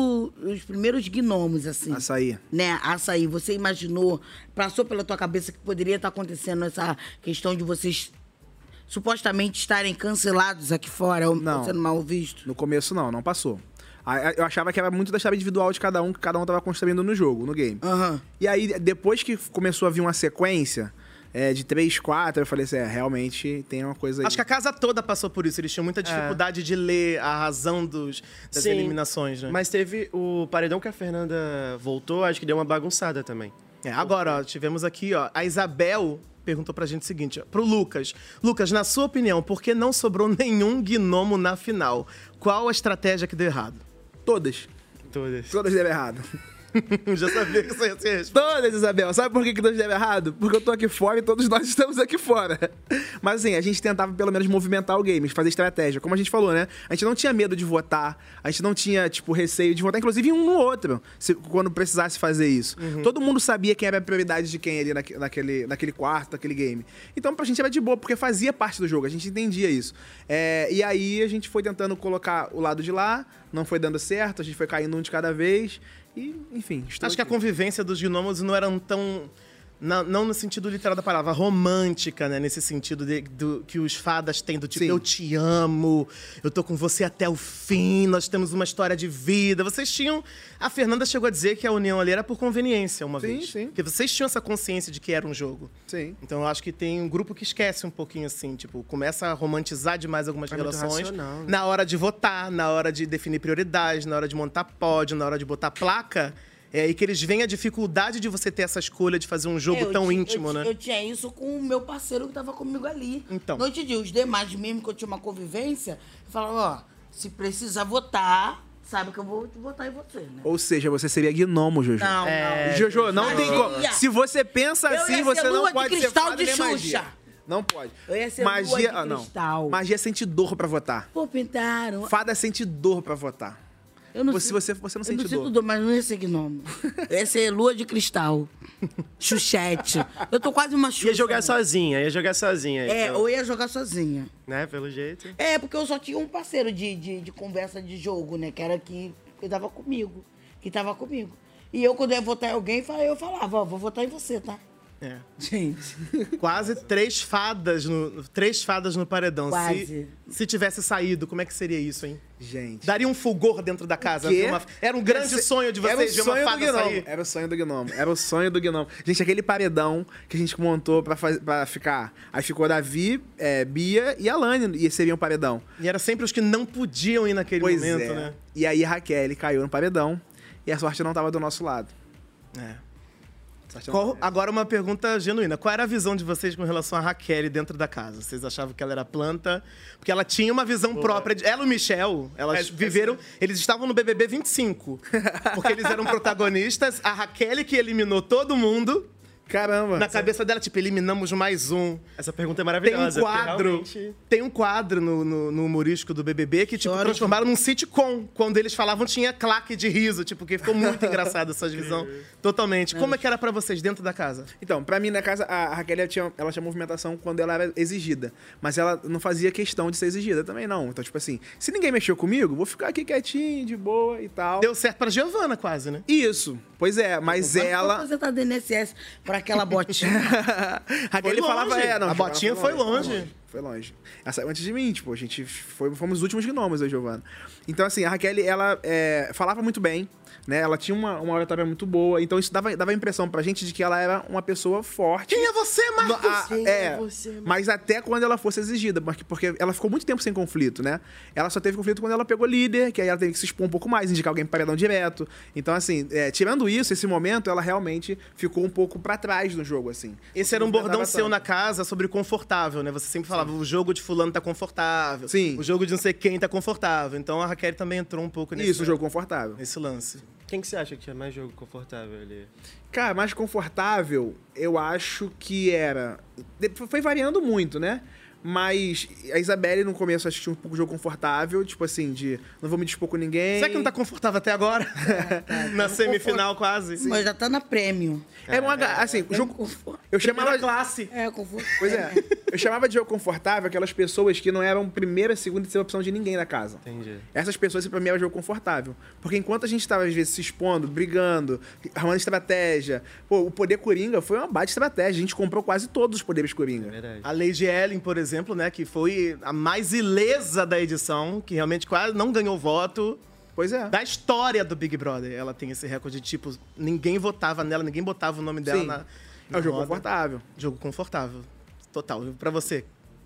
primeiros gnomos, assim. A sair. Né, a sair. Você imaginou, passou pela tua cabeça que poderia estar acontecendo essa questão de vocês... supostamente estarem cancelados aqui fora, ou sendo mal visto? No começo, não passou. Eu achava que era muito da história individual de cada um, que cada um tava construindo no jogo, no game. E aí, depois que começou a vir uma sequência de 3, 4, eu falei assim, realmente tem uma coisa aí. Acho que a casa toda passou por isso. Eles tinham muita dificuldade de ler a razão das eliminações, né? Mas teve o paredão que a Fernanda voltou, acho que deu uma bagunçada também. Agora, ó, tivemos aqui, ó, a Isabel... perguntou pra gente o seguinte, ó, pro Lucas. Lucas, na sua opinião, por que não sobrou nenhum gnomo na final? Qual a estratégia que deu errado? Todas deram errado. Já sabia que isso ia ser resposta. Todas, Isabel. Sabe por que todas deram errado? Porque eu tô aqui fora e todos nós estamos aqui fora. Mas assim, a gente tentava pelo menos movimentar o game, fazer estratégia. Como a gente falou, né? A gente não tinha medo de votar, a gente não tinha, tipo, receio de votar, inclusive um no outro, quando precisasse fazer isso. Todo mundo sabia quem era a prioridade de quem ali naquele quarto, naquele game. Então pra gente era de boa, porque fazia parte do jogo, a gente entendia isso. E aí a gente foi tentando colocar o lado de lá, não foi dando certo, a gente foi caindo um de cada vez. E, enfim, acho que a convivência dos gnomos não eram tão... Não no sentido literal da palavra, romântica, né? Nesse sentido que os fadas têm, do tipo, eu te amo, eu tô com você até o fim, nós temos uma história de vida. Vocês tinham... A Fernanda chegou a dizer que a união ali era por conveniência uma vez. Sim. Porque vocês tinham essa consciência de que era um jogo. Sim. Então eu acho que tem um grupo que esquece um pouquinho assim, tipo, começa a romantizar demais algumas relações. Racional, né? Na hora de votar, na hora de definir prioridades, na hora de montar pódio, na hora de botar placa... E que eles veem a dificuldade de você ter essa escolha de fazer um jogo tão íntimo, né? Eu tinha isso com o meu parceiro que tava comigo ali. Então. Noite e dia, os demais mesmo que eu tinha uma convivência, eu falava, se precisar votar, sabe que eu vou votar em você, né? Ou seja, você seria gnomo, Jojo. Não. Jojo, não tem como. Se você pensa assim, você não pode ser fada de nem Xuxa. Magia. Não pode. Eu ia ser magia, lua de cristal. Magia sente dor pra votar. Pô, pintaram. Fada sente dor pra votar. Você não sente dor. Eu não sinto dor, mas não ia ser gnomo. Eu ia ser lua de cristal. Xuxete. Eu tô quase uma Xuxa. Ia jogar sozinha. Então. Ou ia jogar sozinha. Né, pelo jeito. Porque eu só tinha um parceiro de conversa de jogo, né? Que era que tava comigo. E eu, quando ia votar em alguém, eu falava, vou votar em você, tá? Gente, quase 3 fadas no paredão. Quase. Se tivesse saído, como é que seria isso, hein? Gente. Daria um fulgor dentro da casa. Era um grande sonho de vocês ver uma fada sair. Era o sonho do gnomo. Gente, aquele paredão que a gente montou pra ficar. Aí ficou Davi, Bia e Alane, e seriam um paredão. E era sempre os que não podiam ir naquele momento, né? E aí a Raquel caiu no paredão e a sorte não tava do nosso lado. Agora uma pergunta genuína. Qual era a visão de vocês com relação a Raquel dentro da casa? Vocês achavam que ela era planta? Porque ela tinha uma visão própria. Ela e o Michel, elas viveram... Eles estavam no BBB 25. Porque eles eram protagonistas. A Raquel que eliminou todo mundo. Caramba. Na cabeça dela, tipo, eliminamos mais um. Essa pergunta é maravilhosa. Tem um quadro no humorístico do BBB que, tipo, transformaram num sitcom. Quando eles falavam, tinha claque de riso, tipo, que ficou muito engraçado essa divisão. Totalmente. Como é que era pra vocês dentro da casa? Então, pra mim, na casa, a Raquel, ela tinha movimentação quando ela era exigida. Mas ela não fazia questão de ser exigida também, não. Então, tipo assim, se ninguém mexeu comigo, vou ficar aqui quietinho, de boa e tal. Deu certo pra Giovana, quase, né? Isso. Pois é, mas ela... Você tá do INSS pra aquela botinha. Raquel ele falava, a botinha foi longe. Foi longe. Ela saiu antes de mim, tipo, a gente fomos os últimos gnomos, eu e Giovana. Então, assim, a Raquel, ela falava muito bem, né? Ela tinha uma oratória muito boa, então isso dava a impressão pra gente de que ela era uma pessoa forte. Quem é você, Marcos? Quem é você, Marcos? Mas até quando ela fosse exigida, porque ela ficou muito tempo sem conflito, né? Ela só teve conflito quando ela pegou líder, que aí ela teve que se expor um pouco mais, indicar alguém para paredão direto. Então, assim, tirando isso, esse momento, ela realmente ficou um pouco pra trás no jogo, assim. Esse era um bordão seu na casa sobre confortável, né? Você sempre falava, o jogo de fulano tá confortável. Sim. O jogo de não sei quem tá confortável. Então a Raquel também entrou um pouco nesse... Isso, o jogo confortável. Nesse lance. Quem que você acha que tinha mais jogo confortável ali? Cara, mais confortável, eu acho que era... Foi variando muito, né? Mas a Isabelle, no começo, acho que tinha um pouco de jogo confortável, tipo assim, de não vou me dispor com ninguém. Será que não tá confortável até agora? Na semifinal, quase. Sim. Mas já tá na prêmio. Assim, o jogo... Eu chamava... classe. Confortável. Pois é. Eu chamava de jogo confortável aquelas pessoas que não eram primeira, segunda e terceira opção de ninguém na casa. Entendi. Essas pessoas, pra mim, era jogo confortável. Porque enquanto a gente tava, às vezes, se expondo, brigando, arrumando estratégia... Pô, o poder Coringa foi uma baita estratégia. A gente comprou quase todos os poderes Coringa. É verdade. A Lady Ellen, por exemplo, né, que foi a mais ilesa da edição, que realmente quase não ganhou voto. Pois é. Da história do Big Brother. Ela tem esse recorde de, tipo, ninguém votava nela, ninguém botava o nome dela na É um jogo confortável. Jogo confortável. Total. Pra você.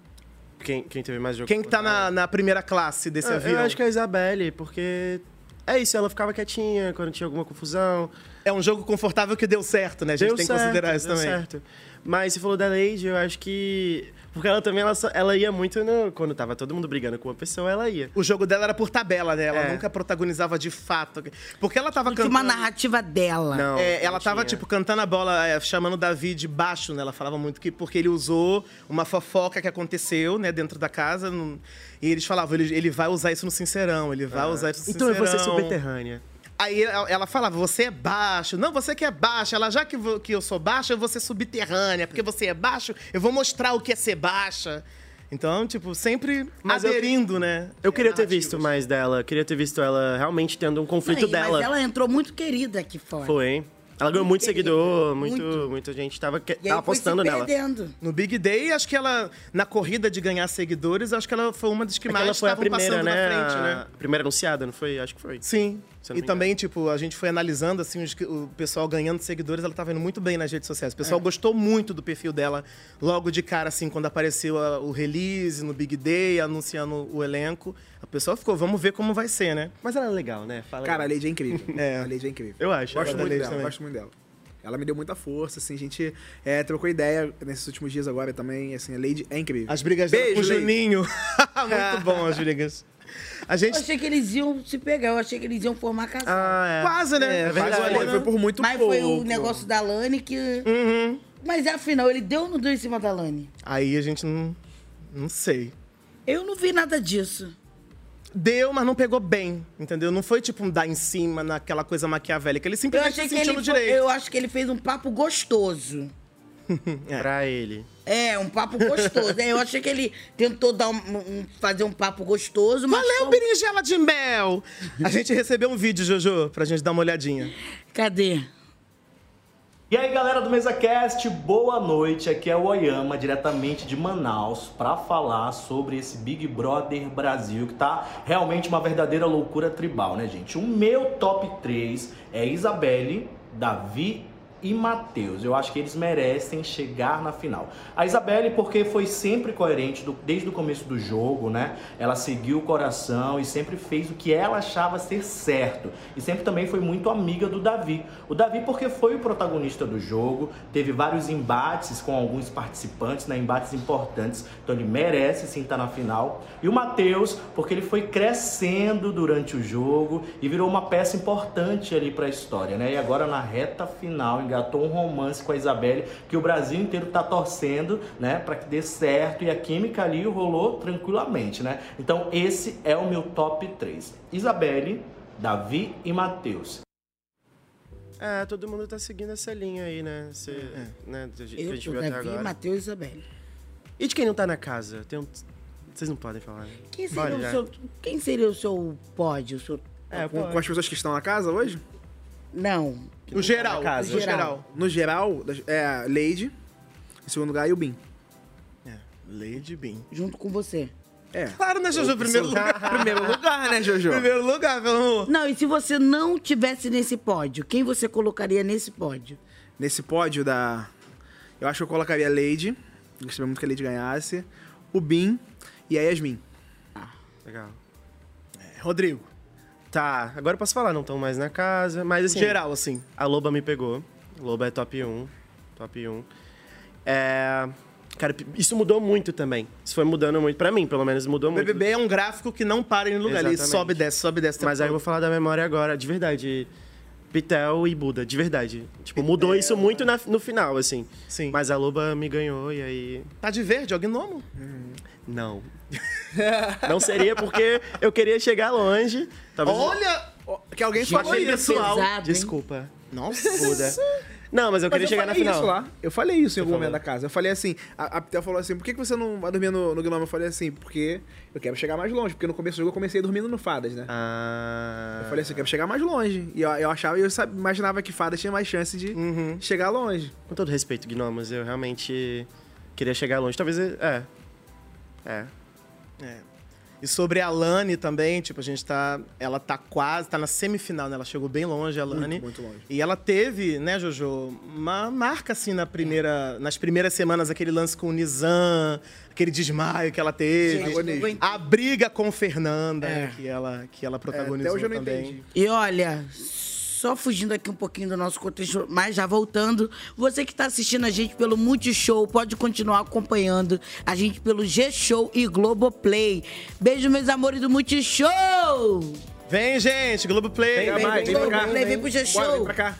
Quem teve mais jogo Quem que tá na primeira classe desse avião? Eu acho que é a Isabelle, porque... É isso, ela ficava quietinha quando tinha alguma confusão. É um jogo confortável que deu certo, né? A gente tem que considerar isso também. Deu certo. Mas você falou da Lady, eu acho que... Porque ela também, ela ia muito quando tava todo mundo brigando com uma pessoa, ela ia. O jogo dela era por tabela, né? Ela nunca protagonizava de fato. Porque ela tava cantando... uma narrativa dela. Não, ela tava, tipo, cantando a bola, chamando o Davi de baixo, né? Ela falava muito que porque ele usou uma fofoca que aconteceu, né? Dentro da casa. E eles falavam, ele vai usar isso no Sincerão, ele vai usar isso no Então Sincerão. eu vou ser subterrânea. Aí ela falava, você é baixo. Não, você que é baixo. Ela, já que eu sou baixa, eu vou ser subterrânea. Porque você é baixo, eu vou mostrar o que é ser baixa. Então, tipo, sempre aderindo, né? Eu queria ter visto mais dela. Queria ter visto ela realmente tendo um conflito dela. Mas ela entrou muito querida aqui fora. Foi, hein? Ela ganhou muito seguidor, muita gente tava apostando nela. No Big Day, acho que ela, na corrida de ganhar seguidores, acho que ela foi uma das que mais estavam passando na frente, né? A primeira anunciada, não foi? Acho que foi. Sim. E também, tipo, a gente foi analisando, assim, o pessoal ganhando seguidores, ela tava indo muito bem nas redes sociais. O pessoal gostou muito do perfil dela logo de cara, assim, quando apareceu o release no Big Day, anunciando o elenco. O pessoal ficou, vamos ver como vai ser, né? Mas ela é legal, né? Cara, a Lady é incrível. A Lady é incrível. Eu acho. Gosto muito dela. Ela me deu muita força, assim, a gente trocou ideia nesses últimos dias agora também, assim, a Lady é incrível. As brigas dela com o Juninho. Muito bom as brigas. Eu achei que eles iam se pegar, eu achei que eles iam formar casal. Quase, né? É verdade. Foi por muito pouco. Mas foi o negócio da Lani que... Mas afinal, ele deu ou não deu em cima da Lani? Aí a gente não sei. Eu não vi nada disso. Deu, mas não pegou bem, entendeu? Não foi tipo um dar em cima naquela coisa maquiavélica. Ele simplesmente se sentiu no direito. Eu acho que ele fez um papo gostoso. Pra ele. Um papo gostoso. Eu achei que ele tentou fazer um papo gostoso, mas... Valeu, berinjela de mel! A gente recebeu um vídeo, Jojo, pra gente dar uma olhadinha. Cadê? E aí, galera do MesaCast, boa noite. Aqui é o Oyama, diretamente de Manaus, para falar sobre esse Big Brother Brasil, que tá realmente uma verdadeira loucura tribal, né, gente? O meu top 3 é Isabelle, Davi e Matheus. Eu acho que eles merecem chegar na final. A Isabelle, porque foi sempre coerente desde o começo do jogo, né? Ela seguiu o coração e sempre fez o que ela achava ser certo. E sempre também foi muito amiga do Davi. O Davi porque foi o protagonista do jogo, teve vários embates com alguns participantes, né? Embates importantes, então ele merece sim estar na final. E o Matheus, porque ele foi crescendo durante o jogo e virou uma peça importante ali para a história, né? E agora na reta final, engatou um romance com a Isabelle, que o Brasil inteiro tá torcendo, né, pra que dê certo, e a química ali rolou tranquilamente, né? Então esse é o meu top 3. Isabelle, Davi e Matheus. Todo mundo tá seguindo essa linha aí, né? Né, que a gente viu até Davi, agora. Matheus e Isabelle. E de quem não tá na casa? Vocês não podem falar, né? Quem seria o seu pódio? Com as pessoas que estão na casa hoje? Não. No geral. Na casa. No geral. No geral, é Lady, em segundo lugar, e o Bin. Lady Bin. Junto com você. Claro, né, Jojo? Primeiro lugar, né, Jojo? Primeiro lugar, pelo amor. Não, e se você não tivesse nesse pódio, quem você colocaria nesse pódio? Nesse pódio eu acho que eu colocaria a Lady. Gostaria muito que a Lady ganhasse. O Bin e a Yasmin. Legal. Rodrigo. Tá, agora eu posso falar, não estão mais na casa, mas assim... Geral, assim. A Loba me pegou. Loba é top 1. Top 1. Cara, isso mudou muito também. Isso foi mudando muito. Pra mim, pelo menos, mudou muito. O BBB é um gráfico que não para em lugar. Ele sobe e desce. Mas aí eu vou falar da memória agora, de verdade. Pitel e Buda, de verdade. Tipo, mudou isso muito no final, assim. Sim. Mas a Loba me ganhou e aí... Tá de verde, é o Gnomo? Não. Não seria porque eu queria chegar longe. Talvez... Olha! Que alguém falou isso. Pesado, Desculpa. Nossa. Buda. Não, mas eu queria chegar na final. Isso lá. Eu falei isso em algum momento da casa. Eu falei assim, a Pitel falou assim, por que você não vai dormir no Gnome? Eu falei assim, porque eu quero chegar mais longe. Porque no começo do jogo eu comecei dormindo no Fadas, né? Eu falei assim, eu quero chegar mais longe. E eu achava, imaginava que Fadas tinha mais chance de chegar longe. Com todo respeito, Gnomos, eu realmente queria chegar longe. Talvez, E sobre a Lani também, tipo, ela tá quase, tá na semifinal, né? Ela chegou bem longe, a Lani. Muito longe. E ela teve, né, Jojo, uma marca, assim, nas primeiras semanas, aquele lance com o Nizam, aquele desmaio que ela teve. A briga com Fernanda, que ela protagonizou até hoje eu não também. entendi. E olha, só fugindo aqui um pouquinho do nosso contexto, mas já voltando, você que está assistindo a gente pelo Multishow, pode continuar acompanhando a gente pelo G-Show e Globoplay. Beijo, meus amores do Multishow! Vem, gente, Globoplay. Vem pro G-Show. Vem pra cá.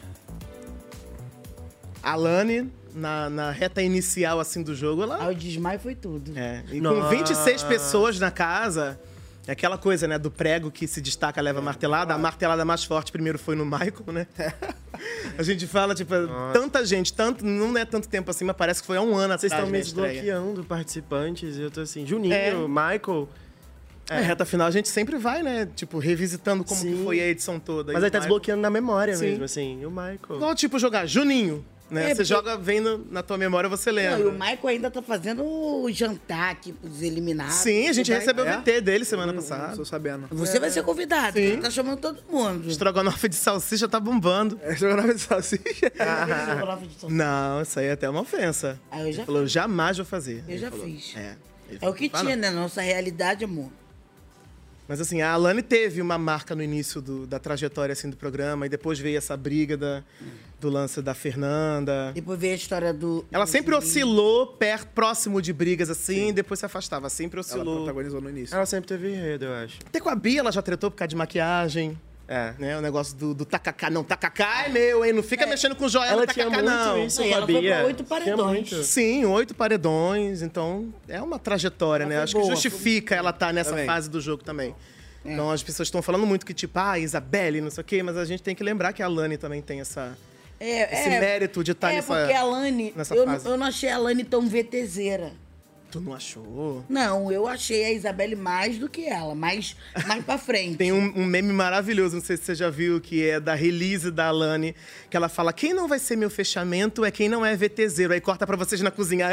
A Lani, na reta inicial, assim, do jogo, ela... O desmaio foi tudo. E com 26 pessoas na casa... É aquela coisa, né, do prego que se destaca leva martelada. A martelada mais forte primeiro foi no Michael, né? A gente fala, tipo, tanta gente, não é tanto tempo assim, mas parece que foi há um ano atrás. Vocês estão me estreia. desbloqueando participantes, eu tô assim, Juninho, Michael... Reta final a gente sempre vai, né? Tipo, revisitando como que foi a edição toda. Mas aí tá desbloqueando na memória Sim. mesmo, assim, e o Michael... Não, tipo, jogar Juninho. Né? Você joga, vem na tua memória, você lembra. Não, e o Michael ainda tá fazendo o jantar aqui pros eliminados. Sim, a gente recebeu o VT dele semana passada. Tô sabendo. Você vai ser convidado, ele tá chamando todo mundo. Estrogonofe de salsicha tá bombando. Estrogonofe de salsicha? Não, isso aí é até uma ofensa. Ah, eu já Ele falou, jamais vou fazer. Eu já fiz. Ele É o que falou, tinha, né? Nossa realidade, amor. Mas assim, a Alane teve uma marca no início da trajetória assim, do programa, e depois veio essa briga do lance da Fernanda. Depois veio a história do... Ela sempre oscilou próximo de brigas assim, e depois se afastava. Sempre oscilou. Ela protagonizou no início. Ela sempre teve enredo, eu acho. Até com a Bia ela já tretou por causa de maquiagem. Né? O negócio do tacacá. Não, tacacá é meu, hein? Não fica mexendo com joia no tacacá, não. Isso, ela foi pra 8 paredões. Sim, 8 paredões. Então, é uma trajetória, né? Acho que justifica ela estar nessa fase do jogo também. Então, as pessoas estão falando muito que, tipo, Isabelle, não sei o quê, mas a gente tem que lembrar que a Alane também tem esse mérito de estar nessa fase. Porque a Alane, eu não achei a Alane tão VTZera. Tu não achou? Não, eu achei a Isabelle mais do que ela, mais pra frente. Tem um meme maravilhoso, não sei se você já viu, que é da release da Alane, que ela fala, quem não vai ser meu fechamento é quem não é VTZero. Aí corta pra vocês na cozinha.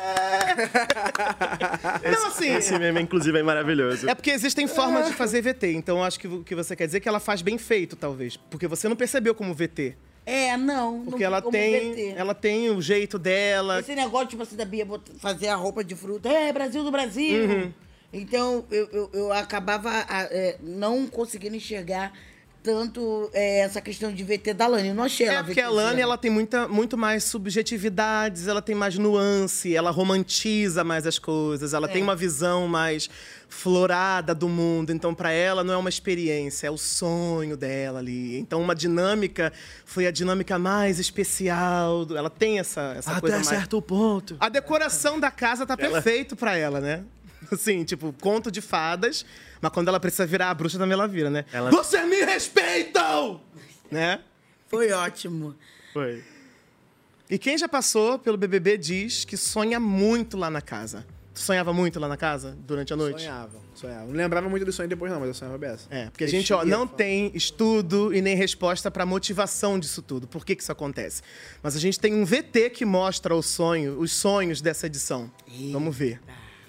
Não, assim... Esse meme, inclusive, é maravilhoso. É porque existem formas de fazer VT, então acho que o que você quer dizer é que ela faz bem feito, talvez. Porque você não percebeu como VT. Não. Porque não ela tem o jeito dela. Esse negócio, tipo assim, da Bia fazer a roupa de fruta. Brasil do Brasil. Então, eu acabava não conseguindo enxergar tanto essa questão de VT da Lani. Eu não achei ela porque a Lani, ela tem muito mais subjetividades, ela tem mais nuance, ela romantiza mais as coisas, ela tem uma visão mais florada do mundo. Então, pra ela, não é uma experiência, é o sonho dela ali. Então, uma dinâmica foi a dinâmica mais especial. Ela tem essa coisa mais... Até certo ponto. A decoração da casa tá perfeito pra ela, né? Assim, tipo, conto de fadas, mas quando ela precisa virar a bruxa, também ela vira, né? Vocês me respeitam! Né? Foi ótimo. Foi. E quem já passou pelo BBB diz que sonha muito lá na casa. Tu sonhava muito lá na casa durante a noite? Sonhava. Não lembrava muito do sonho depois, não, mas eu sonhava beça. Porque a gente não tem estudo e nem resposta pra motivação disso tudo. Por que isso acontece? Mas a gente tem um VT que mostra os sonhos dessa edição. Vamos ver.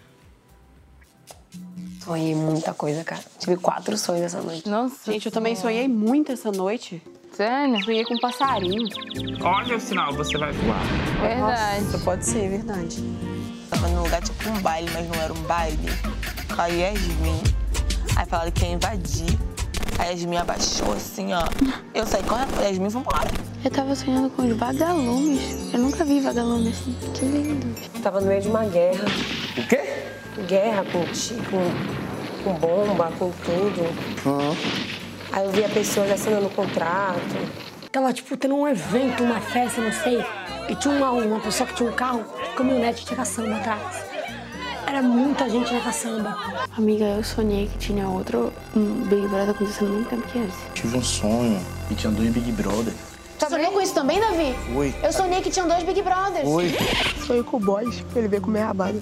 Sonhei muita coisa, cara. Tive 4 sonhos essa noite. Nossa, gente, eu também sonhei muito essa noite. Sério? Sonhei com um passarinho. Olha o sinal, você vai voar. Verdade. Nossa, pode ser, verdade. Tava num lugar tipo um baile, mas não era um baile. Com a Yasmin. Aí falaram que ia invadir. A Yasmin abaixou assim, ó. Eu saí correndo, a Yasmin foi embora. Eu tava sonhando com os vagalumes. Eu nunca vi vagalume assim. Que lindo. Eu tava no meio de uma guerra. O quê? Guerra com bomba, com tudo. Aí eu via pessoas assinando contrato. Tava, tipo, tendo um evento, uma festa, não sei. E tinha uma pessoa que tinha um carro, caminhonete de caçamba atrás. Era muita gente na caçamba. Amiga, eu sonhei que tinha outro Big Brother acontecendo ao mesmo tempo que esse. Tive um sonho e tinha 2 Big Brother. Você sonhou com isso também, Davi? Oi. Eu sonhei que tinham 2 Big Brothers. Oi. Sonhei com o Boys, ele veio comer rabada.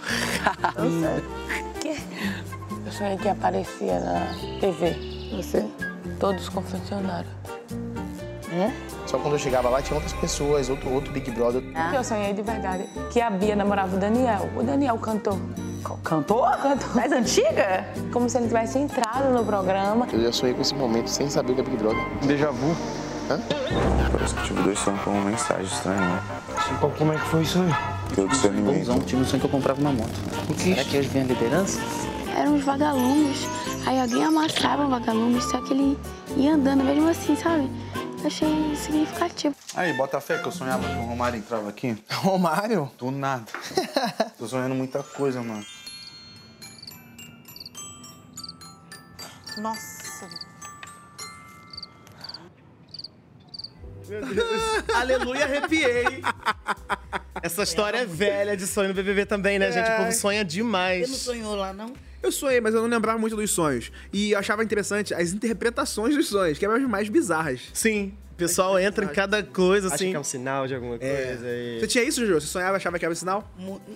Eu sonhei que aparecia na TV. Você? Todos os confessionários. Só quando eu chegava lá tinha outras pessoas, outro Big Brother. Eu sonhei de verdade que a Bia namorava o Daniel. O Daniel cantou. Cantor? Mais antiga? Como se ele tivesse entrado no programa. Eu já sonhei com esse momento sem saber que é Big Brother. Déjà vu. Hã? Parece que tive 2 sonhos com uma mensagem estranha, né? Como é que foi isso aí? Eu discernimento. Tive um sonho que eu comprava uma moto. Será que hoje vem a liderança? Eram uns vagalumes. Aí alguém amassava o vagalume, só que ele ia andando mesmo assim, sabe? Achei significativo. Aí, bota fé que eu sonhava que o Romário entrava aqui. Romário? Do nada. Tô sonhando muita coisa, mano. Nossa. Meu Deus. Aleluia, arrepiei. Essa história é velha de sonho no BBB também, né, gente? O povo sonha demais. Você não sonhou lá, não? Eu sonhei, mas eu não lembrava muito dos sonhos. E eu achava interessante as interpretações dos sonhos, que eram as mais bizarras. Sim. O pessoal entra em cada coisa, assim. Acho que é um sinal de alguma coisa. E... Você tinha isso, Ju? Você sonhava, achava que era um sinal?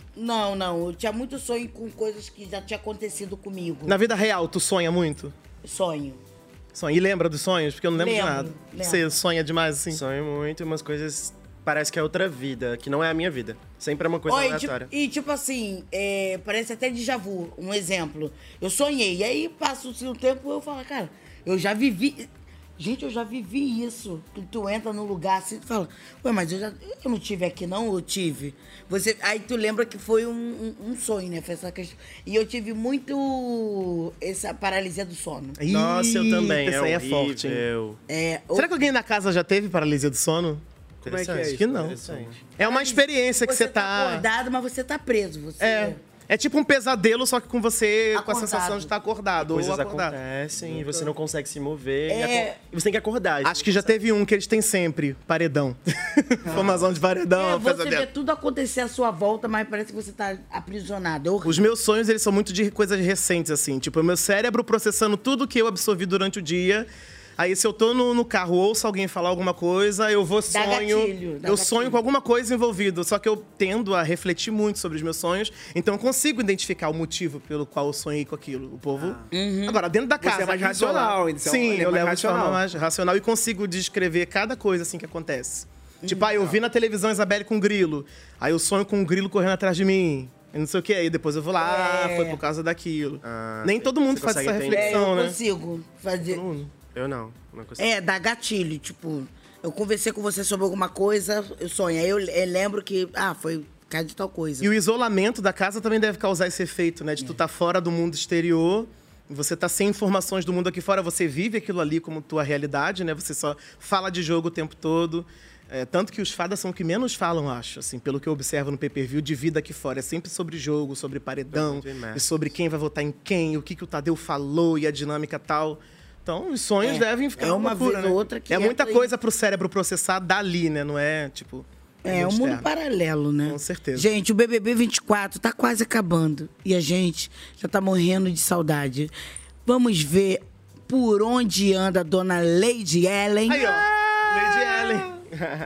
Não. Eu tinha muito sonho com coisas que já tinha acontecido comigo. Na vida real, tu sonha muito? Sonho. E lembra dos sonhos? Porque eu não lembro de Lembro. nada. Você sonha demais, assim? Sonho muito, umas coisas... Parece que é outra vida, que não é a minha vida. Sempre é uma coisa aleatória. Tipo assim, parece até déjà vu. Um exemplo. Eu sonhei, e aí passa o tempo e eu falo, cara, eu já vivi... Gente, eu já vivi isso. Tu entra num lugar assim e fala, ué, mas eu não tive aqui não, eu tive. Aí tu lembra que foi um sonho, né? Foi essa questão. E eu tive muito essa paralisia do sono. Nossa, eu também. Essa aí é forte, hein? Será que alguém na casa já teve paralisia do sono? Como é que é Acho isso? que não. É uma experiência que você tá... acordado, mas você tá preso. É tipo um pesadelo, só que com você com a sensação de estar acordado. Coisas ou acordado. acontecem e você não consegue se mover. E você tem que acordar. Acho que já teve um que eles têm sempre, paredão. Famosão de paredão, Você pesadelo. vê tudo acontecer à sua volta, mas parece que você tá aprisionado. É horrível. Os meus sonhos, eles são muito de coisas recentes, assim. Tipo, o meu cérebro processando tudo que eu absorvi durante o dia. Aí, se eu tô no carro, ouço alguém falar alguma coisa, eu vou sonho. Eu sonho com alguma coisa envolvida. Só que eu tendo a refletir muito sobre os meus sonhos. Então, eu consigo identificar o motivo pelo qual eu sonhei com aquilo. O povo... Agora, dentro da casa... Você é mais racional. Sim, eu levo de forma mais racional. E consigo descrever cada coisa, assim, que acontece. Tipo, eu vi na televisão Isabelle com um grilo. Aí eu sonho com um grilo correndo atrás de mim. E não sei o que. Aí depois eu vou lá, foi por causa daquilo. Nem todo mundo faz essa reflexão, né? Eu consigo fazer... Eu não consigo. Dá gatilho, tipo... Eu conversei com você sobre alguma coisa, eu sonho. Aí eu lembro que, foi por causa de tal coisa. E o isolamento da casa também deve causar esse efeito, né? De tu tá fora do mundo exterior, Você tá sem informações do mundo aqui fora, você vive aquilo ali como tua realidade, né? Você só fala de jogo o tempo todo. Tanto que os fadas são o que menos falam, acho, assim, pelo que eu observo no pay-per-view de vida aqui fora. É sempre sobre jogo, sobre paredão, e sobre quem vai votar em quem, o que o Tadeu falou e a dinâmica tal. Então, os sonhos devem ficar uma loucura, vez né? ou outra que muita entra coisa pro cérebro processar dali, né? Não é, tipo... É um mundo paralelo, né? Com certeza. Gente, o BBB 24 tá quase acabando. E a gente já tá morrendo de saudade. Vamos ver por onde anda a dona Lady Ellen. Aí, ó. Lady Ellen.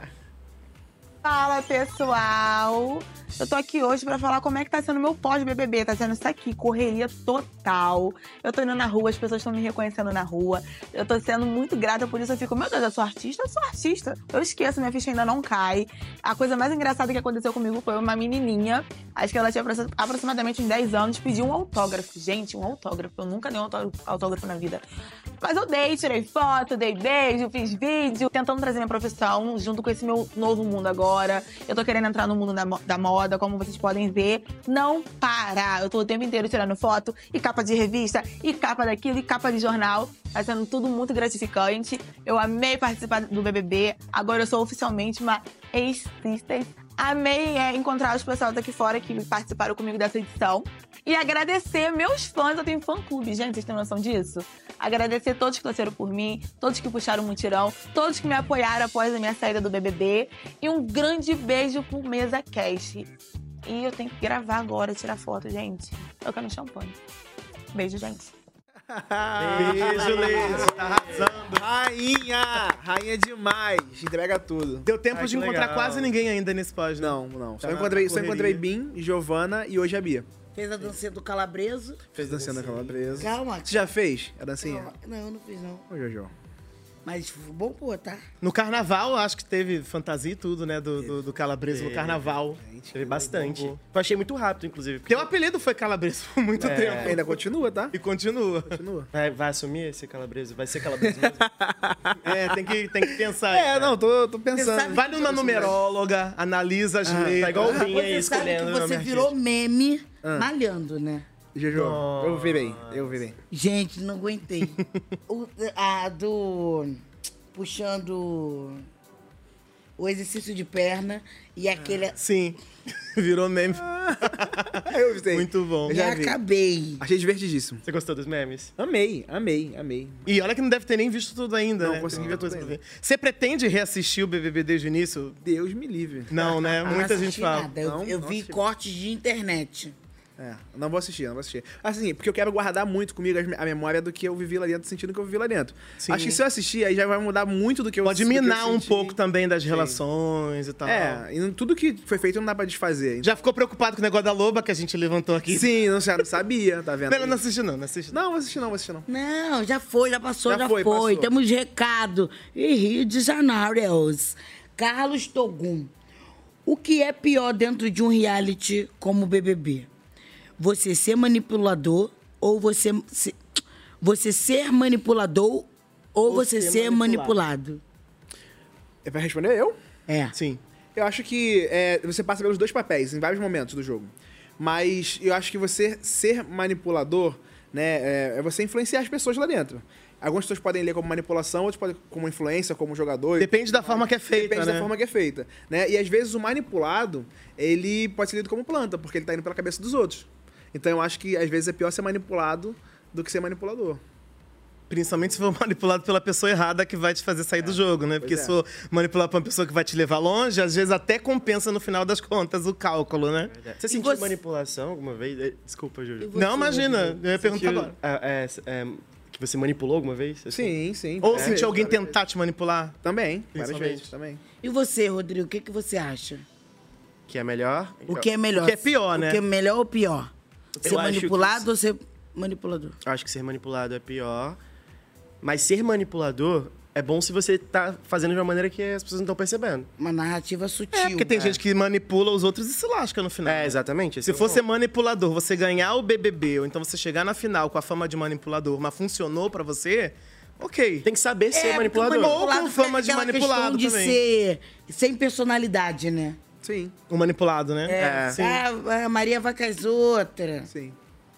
Fala, pessoal! Eu tô aqui hoje pra falar como é que tá sendo o meu pós-BBB. Tá sendo isso aqui, correria total. Eu tô indo na rua, as pessoas estão me reconhecendo na rua. Eu tô sendo muito grata por isso. Eu fico, meu Deus, eu sou artista? Eu sou artista. Eu esqueço, minha ficha ainda não cai. A coisa mais engraçada que aconteceu comigo foi uma menininha, acho que ela tinha aproximadamente uns 10 anos, pediu um autógrafo. Gente, um autógrafo. Eu nunca dei um autógrafo na vida. Mas eu dei, tirei foto, dei beijo, fiz vídeo, tentando trazer minha profissão junto com esse meu novo mundo agora. Eu tô querendo entrar no mundo da moda, como vocês podem ver. Não para! Eu tô o tempo inteiro tirando foto, e capa de revista, e capa daquilo, e capa de jornal. Tá sendo tudo muito gratificante. Eu amei participar do BBB. Agora eu sou oficialmente uma ex-sister. Amei encontrar os pessoal daqui fora que participaram comigo dessa edição. E agradecer meus fãs. Eu tenho fã-clube, gente, vocês têm noção disso? Agradecer todos que torceram por mim, todos que puxaram o mutirão, todos que me apoiaram após a minha saída do BBB. E um grande beijo pro Mesa Cast. E eu tenho que gravar agora, tirar foto, gente. Eu quero champanhe. Beijo, gente. Beijo, Lady. Tá arrasando. Rainha! Rainha demais. Entrega tudo. Deu tempo de encontrar quase ninguém ainda nesse pós, né? Não. Só encontrei Bin, Giovana e hoje a Bia. Fez a dancinha do Calabreso. Fez a dancinha da Calabresa. Calma. Você já fez a dancinha? Não, eu não fiz, não. Ô, Jojo. Mas bom, pô, tá? No carnaval, acho que teve fantasia e tudo, né? Do Calabreso no carnaval. Teve bastante. Eu achei muito rápido, inclusive. Teu apelido foi Calabreso por muito tempo. Ainda continua, tá? E continua. Vai assumir esse Calabreso? Vai ser Calabreso mesmo? Tem que pensar. Não, tô pensando. Vai numa numeróloga, analisa as letras. Tá igual o Binho aí, Você sabe escolhendo que o você nome virou meme malhando, né? Jojo, eu virei. Gente, não aguentei. Puxando o exercício de perna e aquele... Sim, virou meme. Eu sei. Muito bom. Já acabei. Achei divertidíssimo. Você gostou dos memes? Amei. E olha que não deve ter nem visto tudo ainda, né? Consegui ver tudo ainda. Você pretende reassistir o BBB desde o início? Deus me livre. Não, né? Muita gente fala. Nada. Eu vi cortes de internet. Não vou assistir. Assim, porque eu quero guardar muito comigo a memória do que eu vivi lá dentro, sentindo que eu vivi lá dentro. Sim. Acho que se eu assistir, aí já vai mudar muito do que eu Pode minar um pouco também das relações e tal. E tudo que foi feito não dá pra desfazer. Já ficou preocupado com o negócio da loba que a gente levantou aqui? Sim, não sabia, tá vendo? Não assiste não. Não, vou assistir não. Não, já foi, já passou. Passou. Temos recado. E Rio de Janeiro. Carlos Togum. O que é pior dentro de um reality como o BBB? Você ser manipulador ou você ser manipulador ou você ser manipulado? É pra responder eu? Sim. Eu acho que você passa pelos dois papéis em vários momentos do jogo. Mas eu acho que você ser manipulador, né, é você influenciar as pessoas lá dentro. Algumas pessoas podem ler como manipulação, outras podem como influência, como jogador. Depende da forma que é feita, Depende da forma que é feita, né? E às vezes o manipulado, ele pode ser lido como planta, porque ele tá indo pela cabeça dos outros. Então eu acho que às vezes é pior ser manipulado do que ser manipulador. Principalmente se for manipulado pela pessoa errada que vai te fazer sair do jogo, né? Porque se for manipulado por uma pessoa que vai te levar longe, às vezes até compensa no final das contas o cálculo, né? Você sentiu manipulação alguma vez? Desculpa, Júlio. Não, imagina. Eu ia perguntar agora. Que você manipulou alguma vez? Sim. Ou sentiu alguém tentar te manipular? Também, várias vezes, também. E você, Rodrigo, o que você acha? Que é melhor? O que é melhor? O que é pior, né? O que é melhor ou pior? Ser manipulado ou ser manipulador? Eu acho que ser manipulado é pior. Mas ser manipulador é bom se você tá fazendo de uma maneira que as pessoas não estão percebendo. Uma narrativa sutil. Porque tem gente que manipula os outros e se lasca no final. Exatamente. Se for ser manipulador, você ganhar o BBB, ou então você chegar na final com a fama de manipulador, mas funcionou pra você, ok. Tem que saber ser manipulador. Ou com fama de manipulado de também. ser sem personalidade, né? Sim. O manipulado, né? A Maria vai com as outras. Sim.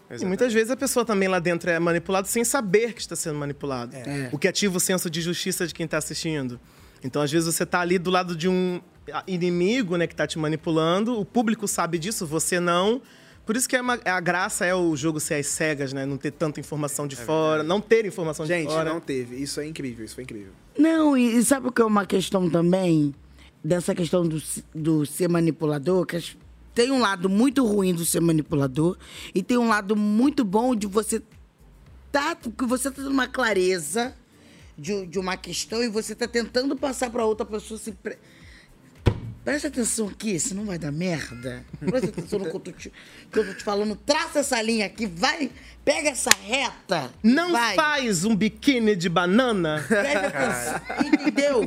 E muitas vezes a pessoa também lá dentro é manipulada sem saber que está sendo manipulado. O que ativa o senso de justiça de quem está assistindo. Então, às vezes, você está ali do lado de um inimigo, né, que está te manipulando. O público sabe disso, você não. Por isso que a graça é o jogo ser às cegas, né? Não ter tanta informação de fora, não ter informação de fora. Gente, não teve. Isso é incrível, isso foi incrível. Não, e sabe o que é uma questão também? Dessa questão do ser manipulador, que tem um lado muito ruim do ser manipulador e tem um lado muito bom de você que você tá tendo uma clareza de uma questão e você tá tentando passar para outra pessoa assim, presta atenção aqui, senão vai dar merda. Presta atenção no que eu tô te falando. Traça essa linha aqui, vai, pega essa reta. Não faz um biquíni de banana. Presta atenção, entendeu?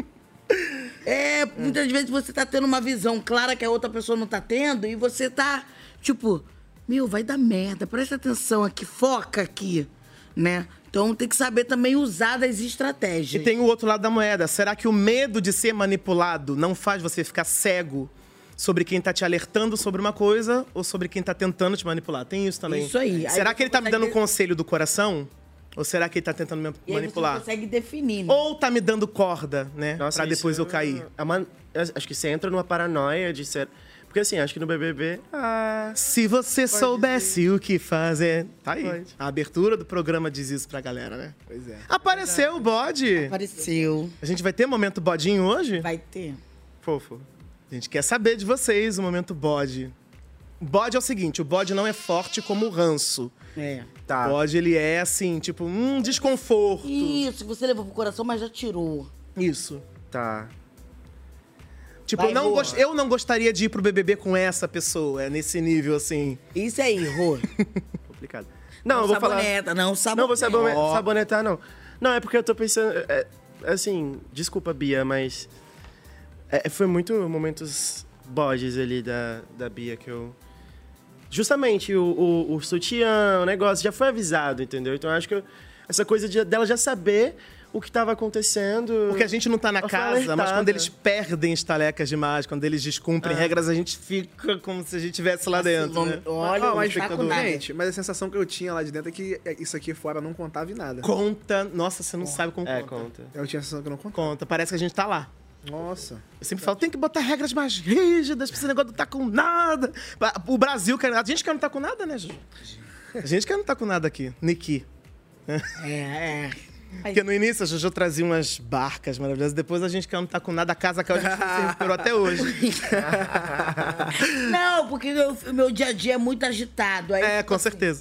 Muitas vezes você tá tendo uma visão clara que a outra pessoa não tá tendo e você tá, tipo, vai dar merda, presta atenção aqui, foca aqui, né? Então tem que saber também usar das estratégias. E tem o outro lado da moeda. Será que o medo de ser manipulado não faz você ficar cego sobre quem tá te alertando sobre uma coisa ou sobre quem tá tentando te manipular? Tem isso também. Isso aí. Será que ele tá me dando um conselho do coração? Ou será que ele tá tentando me manipular? Você consegue definir, né? Ou tá me dando corda, né? Nossa, pra depois eu cair. Acho que você entra numa paranoia de ser... Porque assim, acho que no BBB... Se você soubesse ser. o que fazer... Tá aí. Pode. A abertura do programa diz isso pra galera, né? Pois é. Apareceu o bode. Apareceu. A gente vai ter momento bodinho hoje? Vai ter. Fofo. A gente quer saber de vocês o momento bode. O bode é o seguinte, o bode não é forte como o ranço. Tá. O bode, ele é assim, tipo, um desconforto. Isso, você levou pro coração, mas já tirou. Isso. Tá. Tipo, Vai, Rô. eu não gostaria de ir pro BBB com essa pessoa, nesse nível, assim. Isso aí, Rô. Complicado. Não, eu vou falar... Não vou sabonetar, não. Não, é porque eu tô pensando... assim, desculpa, Bia, mas... foi muito momentos bodes ali da Bia que eu... Justamente, o sutiã, o negócio, já foi avisado, entendeu? Então, eu acho que essa coisa dela já saber o que estava acontecendo... Porque a gente não tá na casa, mas quando eles perdem estalecas demais, quando eles descumprem regras, a gente fica como se a gente estivesse lá dentro, né? Olha, mas gente, mas a sensação que eu tinha lá de dentro é que isso aqui fora não contava em nada. Conta. Nossa, você não sabe como conta. Eu tinha a sensação que não contava. Conta, parece que a gente tá lá. Nossa. Eu sempre falo, tem que botar regras mais rígidas, pra esse negócio não tá com nada. O Brasil, a gente quer não tá com nada, né, Ju? A gente quer não tá com nada aqui. Niki. Porque no início a Jojo trazia umas barcas maravilhosas, depois a gente quer não tá com nada, a casa que a gente se recuperou até hoje. Não, porque o meu dia a dia é muito agitado. Aí, com certeza.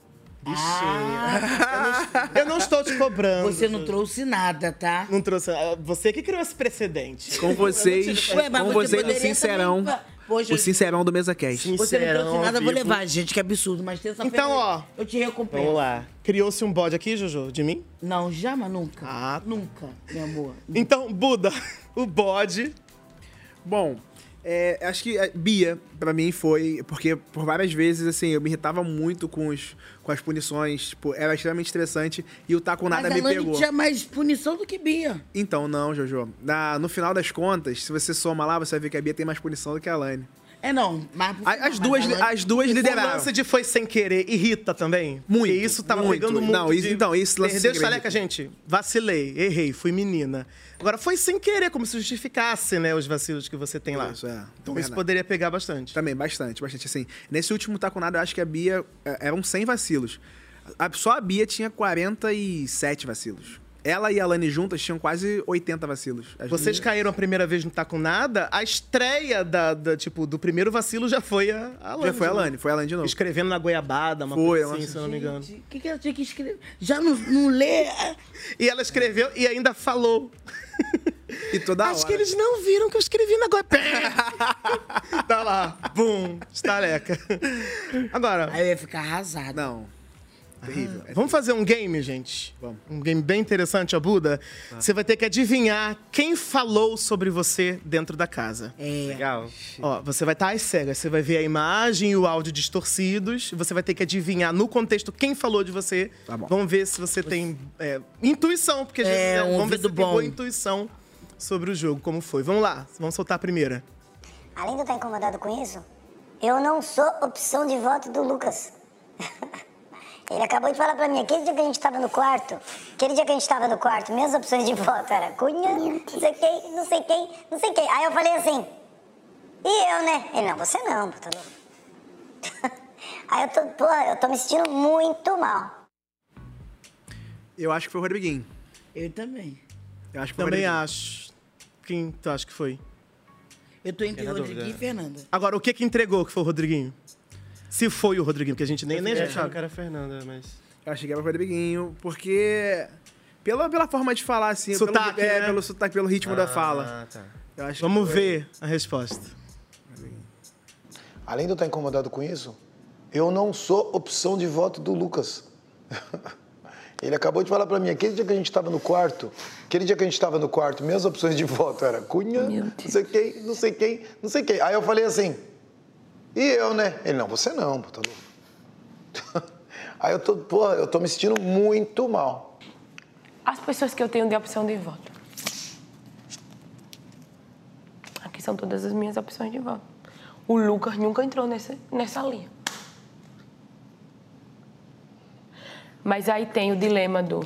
Eu não estou te cobrando. Você não trouxe nada, tá? Não trouxe. Você que criou esse precedente. Com vocês, o sincerão. O sincerão do MesaCast. Você não trouxe nada, eu vou levar, gente, que absurdo. Mas terça-feira então, eu te recompenso. Vamos lá. Criou-se um bode aqui, Jojo, de mim? Não, jamais, nunca. Nunca, meu amor. Então, Buda, o bode... Bom... acho que Bia, pra mim, foi... Porque por várias vezes, assim, eu me irritava muito com as punições. Tipo, era extremamente estressante. E o Tá Com Nada me pegou. Mas a tinha mais punição do que Bia. Então, não, Jojo. No final das contas, se você soma lá, você vai ver que a Bia tem mais punição do que a Alane. Mas... As duas lideraram. O lance de foi sem querer irrita também? Muito. Porque isso tava pegando muito. Não, isso lance perdeu estaleca, gente. Vacilei, errei, fui menina. Agora, foi sem querer, como se justificasse, né, os vacilos que você tem lá. Então isso poderia pegar bastante. Também, bastante. Assim, nesse último Tá Com Nada, eu acho que a Bia... eram 100 vacilos. Só a Bia tinha 47 vacilos. Ela e a Alane juntas tinham quase 80 vacilos. Vocês caíram a primeira vez no Tá Com Nada, a estreia do primeiro vacilo já foi a Alane. Já foi a Alane, foi a Alane de novo. Escrevendo na goiabada, uma coisa assim, se eu não me engano. O que ela tinha que escrever? Já não lê? E ela escreveu e ainda falou. E toda hora. Acho que eles não viram que eu escrevi na goiabada. Tá lá, bum, estaleca. Agora... Aí eu ia ficar arrasado. Não. Terrível. Vamos fazer um game, gente? Vamos. Um game bem interessante, ó, Buda. Você vai ter que adivinhar quem falou sobre você dentro da casa. Legal. Ó, você vai estar às cegas. Você vai ver a imagem e o áudio distorcidos. Você vai ter que adivinhar no contexto quem falou de você. Tá bom. Vamos ver se você tem intuição, porque vamos ver se você tem boa intuição sobre o jogo, como foi. Vamos lá, vamos soltar a primeira. Além de eu estar incomodado com isso, eu não sou opção de voto do Lucas. Ele acabou de falar pra mim, aquele dia que a gente tava no quarto, minhas opções de voto era Cunha, não sei quem, não sei quem, não sei quem. Aí eu falei assim, e eu, né? Ele, não, você não, tá louco. Aí eu tô me sentindo muito mal. Eu acho que foi o Rodriguinho. Eu também. Eu acho que foi o Também Rodriguinho. acho. Quem tu acha que foi? Eu tô entre Fiquei na Rodriguinho e dúvida. Fernanda. Agora, o que entregou que foi o Rodriguinho? Se foi o Rodriguinho, porque a gente nem Eu já achava que era a Fernanda, mas... Eu achei que era o Rodriguinho, porque... Pela forma de falar, assim... Sotaque, pelo, né? pelo sotaque, pelo ritmo da fala. Tá. Eu acho Vamos que foi- ver a resposta. Além de eu estar incomodado com isso, eu não sou opção de voto do Lucas. Ele acabou de falar pra mim, aquele dia que a gente tava no quarto, minhas opções de voto era Cunha, não sei quem, não sei quem, não sei quem. Aí eu falei assim, e eu, né? Ele, não, você não, tá louco. Aí eu tô me sentindo muito mal. As pessoas que eu tenho de opção de voto. Aqui são todas as minhas opções de voto. O Lucas nunca entrou nessa linha. Mas aí tem o dilema do...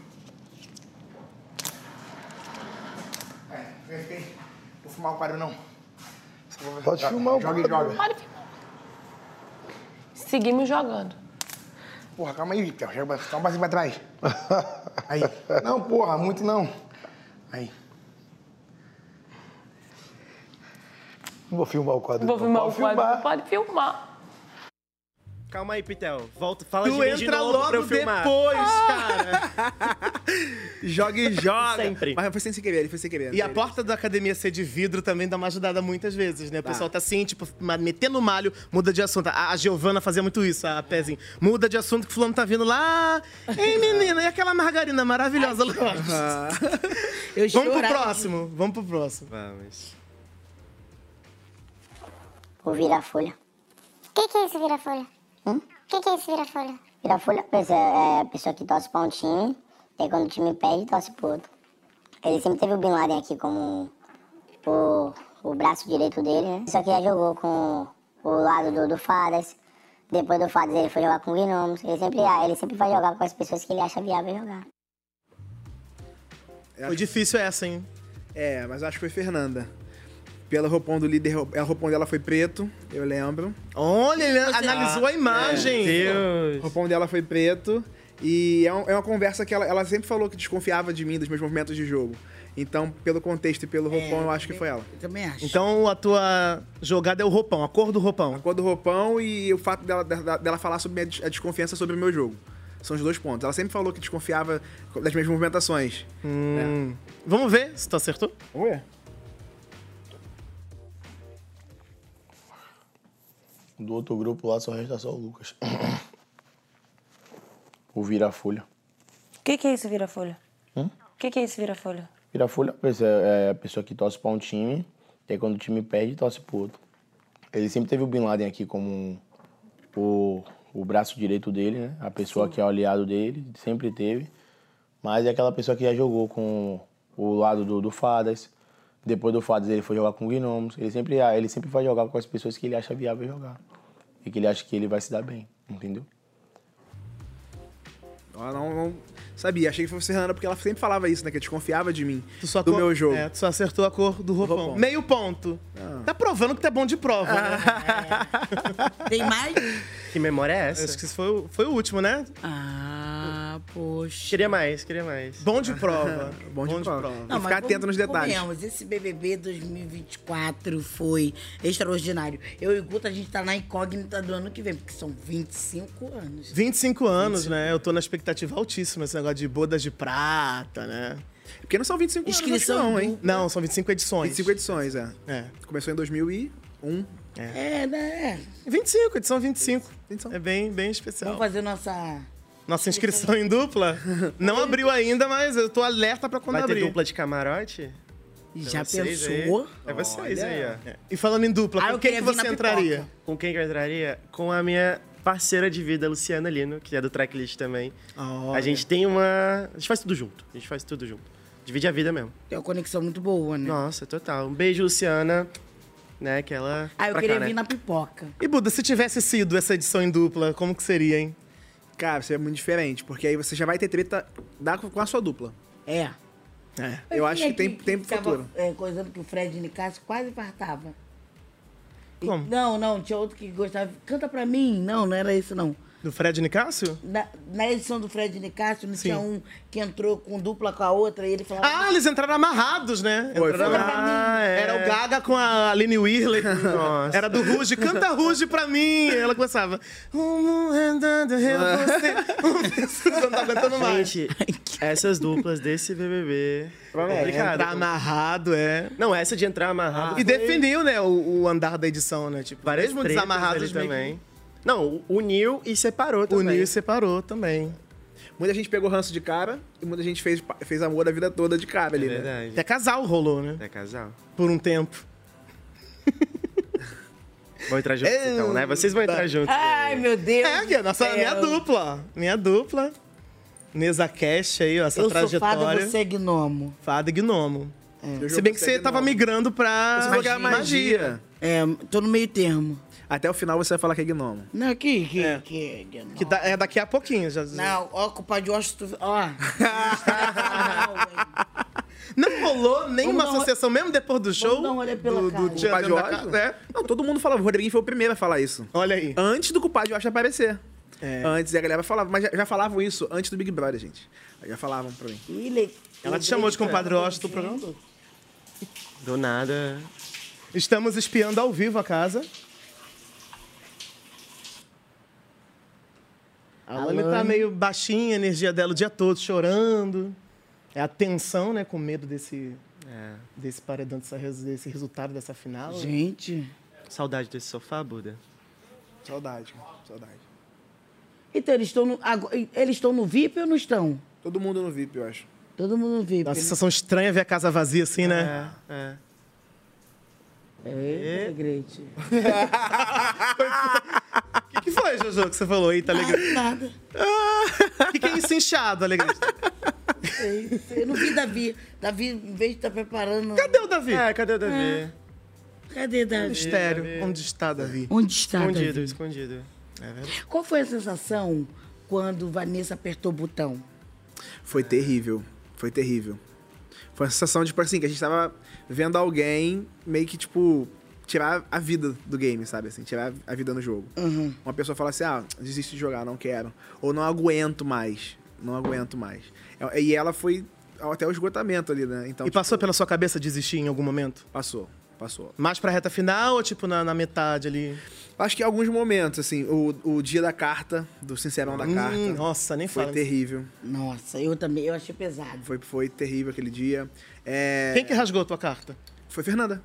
Vou fumar o quadro, não. Pode filmar o Joga e quadro. joga. Pode filmar. Seguimos jogando. Porra, calma aí, Vitor. Dá um passinho pra trás. Aí. Não, porra, muito não. Aí. Não vou filmar o quadro. Vou não. filmar o Pode quadro. filmar. Pode filmar. Calma aí, Pitel. Volta, fala de Tu mim de entra novo pra logo eu filmar. depois, cara. Joga e joga. Sempre. Mas foi sem querer, ele foi sem querer. E a porta da academia ser de vidro também dá uma ajudada muitas vezes, né? O pessoal tá assim, tipo, metendo malho, muda de assunto. A Giovana fazia muito isso, a Pezinho. Muda de assunto que o fulano tá vindo lá. Ei, menina, e aquela margarina maravilhosa lá? Vamos pro próximo, vamos pro próximo. Vamos. O vira-folha. O que é isso, vira-folha? O que é isso, vira-folha? Vira-folha é a pessoa que torce pra um time, e aí quando o time perde, torce pro outro. Ele sempre teve o Bin Laden aqui como o braço direito dele, né? Só que já jogou com o lado do Fadas. Depois do Fadas ele foi jogar com o Gnomos. Ele sempre vai jogar com as pessoas que ele acha viável jogar. Foi difícil essa, hein? É, mas eu acho que foi Fernanda. Pelo roupão do líder, o roupão dela foi preto, eu lembro. Olha, ele analisou a imagem. O roupão dela foi preto. E é uma conversa que ela sempre falou que desconfiava de mim, dos meus movimentos de jogo. Então, pelo contexto e pelo roupão, eu acho que foi ela. Eu também acho. Então a tua jogada é o roupão, a cor do roupão. A cor do roupão e o fato dela falar sobre a desconfiança sobre o meu jogo. São os dois pontos. Ela sempre falou que desconfiava das minhas movimentações. Vamos ver se tu acertou? Vamos ver. Do outro grupo lá só resta só o Lucas. O vira-folha. O que é isso, vira-folha? Hum? O que é isso, vira-folha? Vira-folha é a pessoa que torce pra um time, e aí quando o time perde, torce pro outro. Ele sempre teve o Bin Laden aqui como o braço direito dele, né? A pessoa que é o aliado dele, sempre teve. Mas é aquela pessoa que já jogou com o lado do Fadas. Depois do Fadas ele foi jogar com o Gnomos. Ele sempre vai jogar com as pessoas que ele acha viável jogar. E que ele acha que ele vai se dar bem, entendeu? Ela não sabia, achei que fosse Fernanda, porque ela sempre falava isso, né? Que desconfiava de mim, do meu jogo. É, tu só acertou a cor do roupão. Meio ponto. Tá provando que tu é bom de prova, né? Tem mais? Que memória é essa? Acho que esse foi o último, né? Ah, poxa. Queria mais. Bom de prova. Bom de prova. Não, E ficar atento nos detalhes. Convenhamos, esse BBB 2024 foi extraordinário. Eu e o Guto, a gente tá na incógnita do ano que vem, porque são 25 anos. 25 anos, né? Eu tô na expectativa altíssima, esse negócio de bodas de prata, né? Porque não são 25 Inscrição anos, não, hein? Não, são 25 edições. 25 edições, é. Começou em 2001. É, né? 25, edição 25. É bem especial. Vamos fazer nossa inscrição em dupla? Não abriu ainda, mas eu tô alerta pra quando Vai abrir. ter dupla de camarote? Já vocês pensou? É vocês aí, ó. E falando em dupla, com quem que você entraria? Com quem que eu entraria? Com a minha parceira de vida, Luciana Lino, que é do Tracklist também. A gente tem a gente faz tudo junto. Divide a vida mesmo. Tem uma conexão muito boa, né? Nossa, total. Um beijo, Luciana. né? Aquela. Ah, eu pra queria cá, né? vir na pipoca. E, Buda, se tivesse sido essa edição em dupla, como que seria, hein? Cara, seria muito diferente, porque aí você já vai ter treta com a sua dupla. É. Eu acho que tem futuro. Coisando que o Fred Nicásio quase fartava. Como? Não, tinha outro que gostava. Canta pra mim. Não era isso, não. Do Fred Nicásio? Na edição do Fred Nicásio, não Sim. tinha um que entrou com dupla com a outra e ele falava... Ah, eles entraram amarrados, né? Foi, Entraram foi. amarrados. Era o Gaga com a Aline Whirley. Nossa. Era do Ruge. Canta Ruge pra mim. Ela começava... Andando, você... Não tá aguentando mais. Gente, essas duplas desse BBB... complicado. Entrar amarrado, Não, essa de entrar amarrado E definiu, né, o andar da edição, né? Tipo, várias mesmo tretas desamarrados ali meio que- também. Não, uniu e separou também. Uniu e separou também. Muita gente pegou ranço de cara e muita gente fez amor a vida toda de cara ali, né? Verdade. Até casal rolou, né? É casal. Por um tempo. Vão entrar juntos então, né? Vocês vão entrar juntos. Ai, meu Deus. É, aqui, minha dupla, ó. Minha dupla. Mesa Cash aí, ó, essa Eu trajetória. sou fada, você é gnomo. Fada e gnomo. Eu Se bem que jogo você segue tava não. migrando pra Você jogar magia. Tô no meio termo. Até o final você vai falar que é gnomo. Não, que é gnomo. Que é daqui a pouquinho. Já... Não, ó, culpa de Washington... Ó. Não rolou nenhuma Vamos dar associação, mesmo depois do show? dar uma olhada pela cara. Do culpado de Washington? Não, todo mundo falava. O Rodriguinho foi o primeiro a falar isso. Olha aí. Antes do culpado de Washington aparecer. Antes, e a galera falava. Mas já falavam isso antes do Big Brother, gente. Já falavam pra mim. Ela te chamou de compadre Washington do programa? Do nada. Estamos espiando ao vivo a casa. A Lani tá meio baixinha, a energia dela o dia todo, chorando. É a tensão, né? Com medo desse paredão, desse resultado dessa final. Gente. Saudade desse sofá, Buda. Saudade. Então, eles estão no VIP ou não estão? Todo mundo no VIP, eu acho. Todo mundo no VIP. Dá uma sensação estranha ver a casa vazia assim, né? Alegrete. O que foi, Jojo, que você falou aí, tá Alegrete? Nada. O que é isso inchado, Alegrete? Eu não vi Davi. Davi, em vez de estar preparando... Cadê o Davi? Cadê o Davi? Cadê Davi? Mistério. Onde está Davi? Onde está Escondido, Davi? escondido. É verdade. Qual foi a sensação quando Vanessa apertou o botão? Foi terrível. Foi uma sensação, tipo assim, que a gente tava vendo alguém meio que, tipo, tirar a vida do game, sabe? Assim, tirar a vida no jogo. Uma pessoa fala assim, desisto de jogar, não quero. Ou não aguento mais. E ela foi até o esgotamento ali, né? Então, E passou pela sua cabeça desistir em algum momento? Passou. Mais pra reta final ou tipo na metade ali? Acho que em alguns momentos, assim, o dia da carta, do Sincerão da carta. Nossa, nem foi fala. terrível. Nossa, eu também, eu achei pesado. Foi terrível aquele dia. Quem que rasgou a tua carta? Foi Fernanda.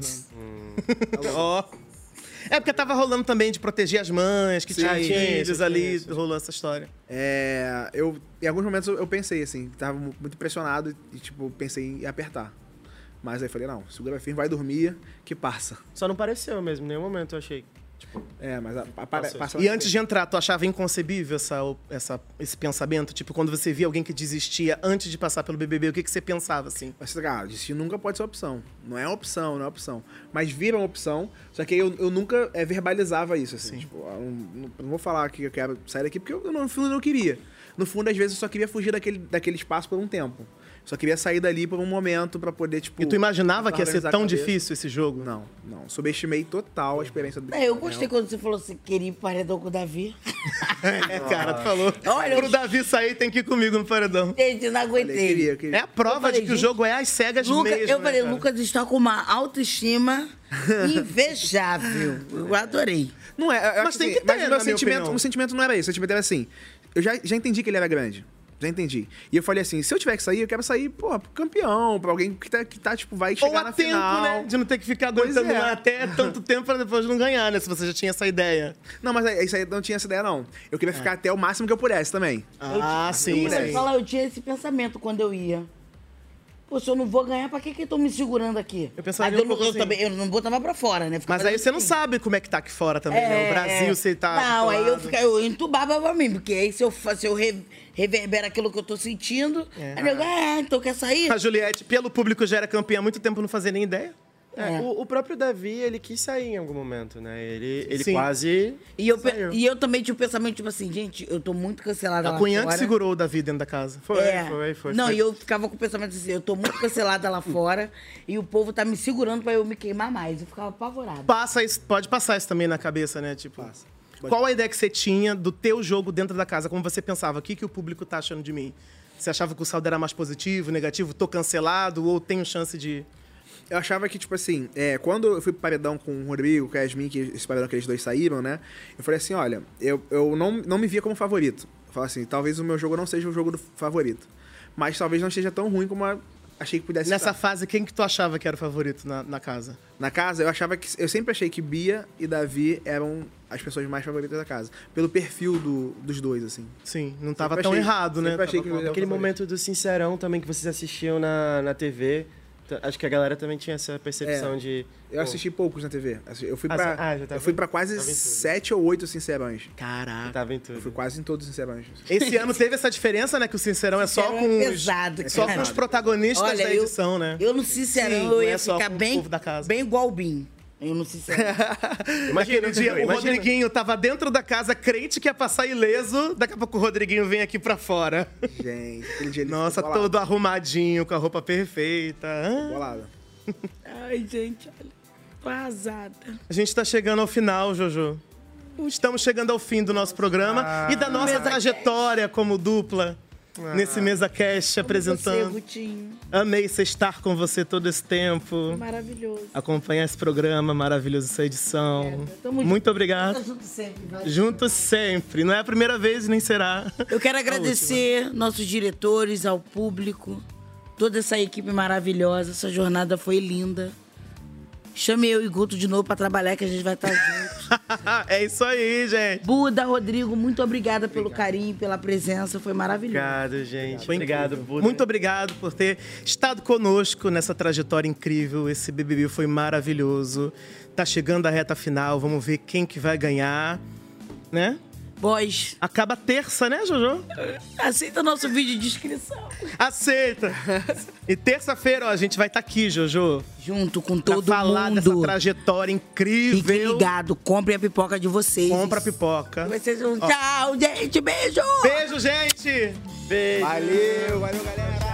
Ó. É porque tava rolando também de proteger as mães, que tinha filhos ali, rolou essa história. Em alguns momentos eu pensei, assim, tava muito pressionado e, tipo, pensei em apertar. Mas aí falei, não, segura firme, vai dormir, que passa. Só não pareceu mesmo, em nenhum momento eu achei. Tipo, mas passa. E antes de entrar, tu achava inconcebível esse pensamento? Tipo, quando você via alguém que desistia antes de passar pelo BBB, o que você pensava, assim? Desistir nunca pode ser opção. Não é opção. Mas vira uma opção, só que eu nunca verbalizava isso, assim. Tipo, eu não vou falar que eu quero sair daqui, porque eu, no fundo, não queria. No fundo, às vezes, eu só queria fugir daquele espaço por um tempo. Só queria sair dali por um momento pra poder, tipo... E tu imaginava que ia ser tão cabeça. difícil esse jogo? Não. Subestimei total a experiência do Eu gostei quando você falou assim, queria ir pro paredão com o Davi. Cara, tu falou. Olha, pro Davi sair, tem que ir comigo no paredão. Gente, não aguentei. É a prova de que o jogo é às cegas mesmo. Eu falei, né, Lucas está com uma autoestima invejável. Eu adorei. Não é, Mas tem que ter, mas o sentimento não era isso. O sentimento era assim, eu já entendi que ele era grande. Já entendi. E eu falei assim, se eu tiver que sair, eu quero sair, pro campeão, pra alguém que tá tipo, vai chegar na final. Ou a tempo, né? De não ter que ficar aguentando lá até tanto tempo pra depois não ganhar, né? Se você já tinha essa ideia. Não, mas isso aí não tinha essa ideia, não. Eu queria ficar até o máximo que eu pudesse também. Sim. Eu tinha esse pensamento quando eu ia. Pô, se eu não vou ganhar, pra que estão me segurando aqui? Eu pensava Mas eu não botava pra fora, né? Mas aí você não sabe como é que tá aqui fora também, né? O Brasil, você tá... Não, aí eu entubava pra mim, porque aí se eu reverbero aquilo que eu tô sentindo, aí eu digo, então quer sair? A Juliette, pelo público, já era campeã há muito tempo, não fazia nem ideia. O próprio Davi, ele quis sair em algum momento, né? Ele Sim. quase E eu também tinha o pensamento, tipo assim, gente, eu tô muito cancelada lá A Cunhã que fora. segurou o Davi dentro da casa. Foi. Não, e eu ficava com o pensamento assim, eu tô muito cancelada lá fora e o povo tá me segurando pra eu me queimar mais. Eu ficava apavorada. Pode passar isso também na cabeça, né? Tipo, qual a ideia que você tinha do teu jogo dentro da casa? Como você pensava? O que o público tá achando de mim? Você achava que o saldo era mais positivo, negativo? Tô cancelado ou tenho chance de... Eu achava que, tipo assim, quando eu fui pro paredão com o Rodrigo, com a Yasmin, que esse paredão que eles dois saíram, né? Eu falei assim, olha, eu não me via como favorito. Eu falei assim, talvez o meu jogo não seja o jogo do favorito. Mas talvez não esteja tão ruim como eu achei que pudesse Nessa estar. fase, quem que tu achava que era o favorito na casa? Na casa, eu sempre achei que Bia e Davi eram as pessoas mais favoritas da casa. Pelo perfil dos dois, assim. Sim, não tava tão errado, né? Sempre achei que Aquele momento do Sincerão também que vocês assistiam na TV. Acho que a galera também tinha essa percepção de... Eu assisti poucos na TV. Eu fui já tava eu fui pra quase tava em tudo. 7 ou 8 Sincerões. Caraca. Tava em tudo. Eu fui quase em todos os Sincerões. Esse ano teve essa diferença, né? Que o Sincerão é só com pesado, só com os protagonistas Olha, da edição, né? Eu no Sincerão, Sim, eu não ia é só ficar com o bem, povo da casa. bem igual o Bim. Eu no Sincerão. Naquele dia, o Rodriguinho tava dentro da casa, crente que ia passar ileso. Daqui a pouco o Rodriguinho vem aqui pra fora. Gente, aquele dia ele Nossa, ficou bolado. todo arrumadinho, com a roupa perfeita. Bolado. Ai, gente, olha. Tô arrasada. A gente tá chegando ao final, Jojo. Estamos chegando ao fim do nosso programa e da nossa trajetória como dupla nesse MesaCast apresentando. Você, Gutinho. Amei estar com você todo esse tempo. Maravilhoso. Acompanhar esse programa maravilhoso, essa edição. Tamo Muito obrigado. Junto sempre, vai. Juntos sempre. Não é a primeira vez, nem será. Eu quero a agradecer nossos diretores, ao público, toda essa equipe maravilhosa. Essa jornada foi linda. Chame eu e Guto de novo pra trabalhar, que a gente vai estar juntos. É isso aí, gente. Buda, Rodrigo, muito obrigada pelo carinho, pela presença. Foi maravilhoso. Obrigado, gente. Foi Obrigado, incrível. Buda. Muito obrigado por ter estado conosco nessa trajetória incrível. Esse BBB foi maravilhoso. Tá chegando a reta final. Vamos ver quem que vai ganhar, né? Boys. Acaba terça, né, Jojo? Aceita nosso vídeo de inscrição. Aceita. E terça-feira, ó, a gente vai estar aqui, Jojo. Junto com todo pra falar mundo. dessa trajetória incrível. Fiquem ligados, comprem a pipoca de vocês. Compra a pipoca. Vai ser um tchau, gente. Beijo. Beijo, gente. Beijo. Valeu, galera.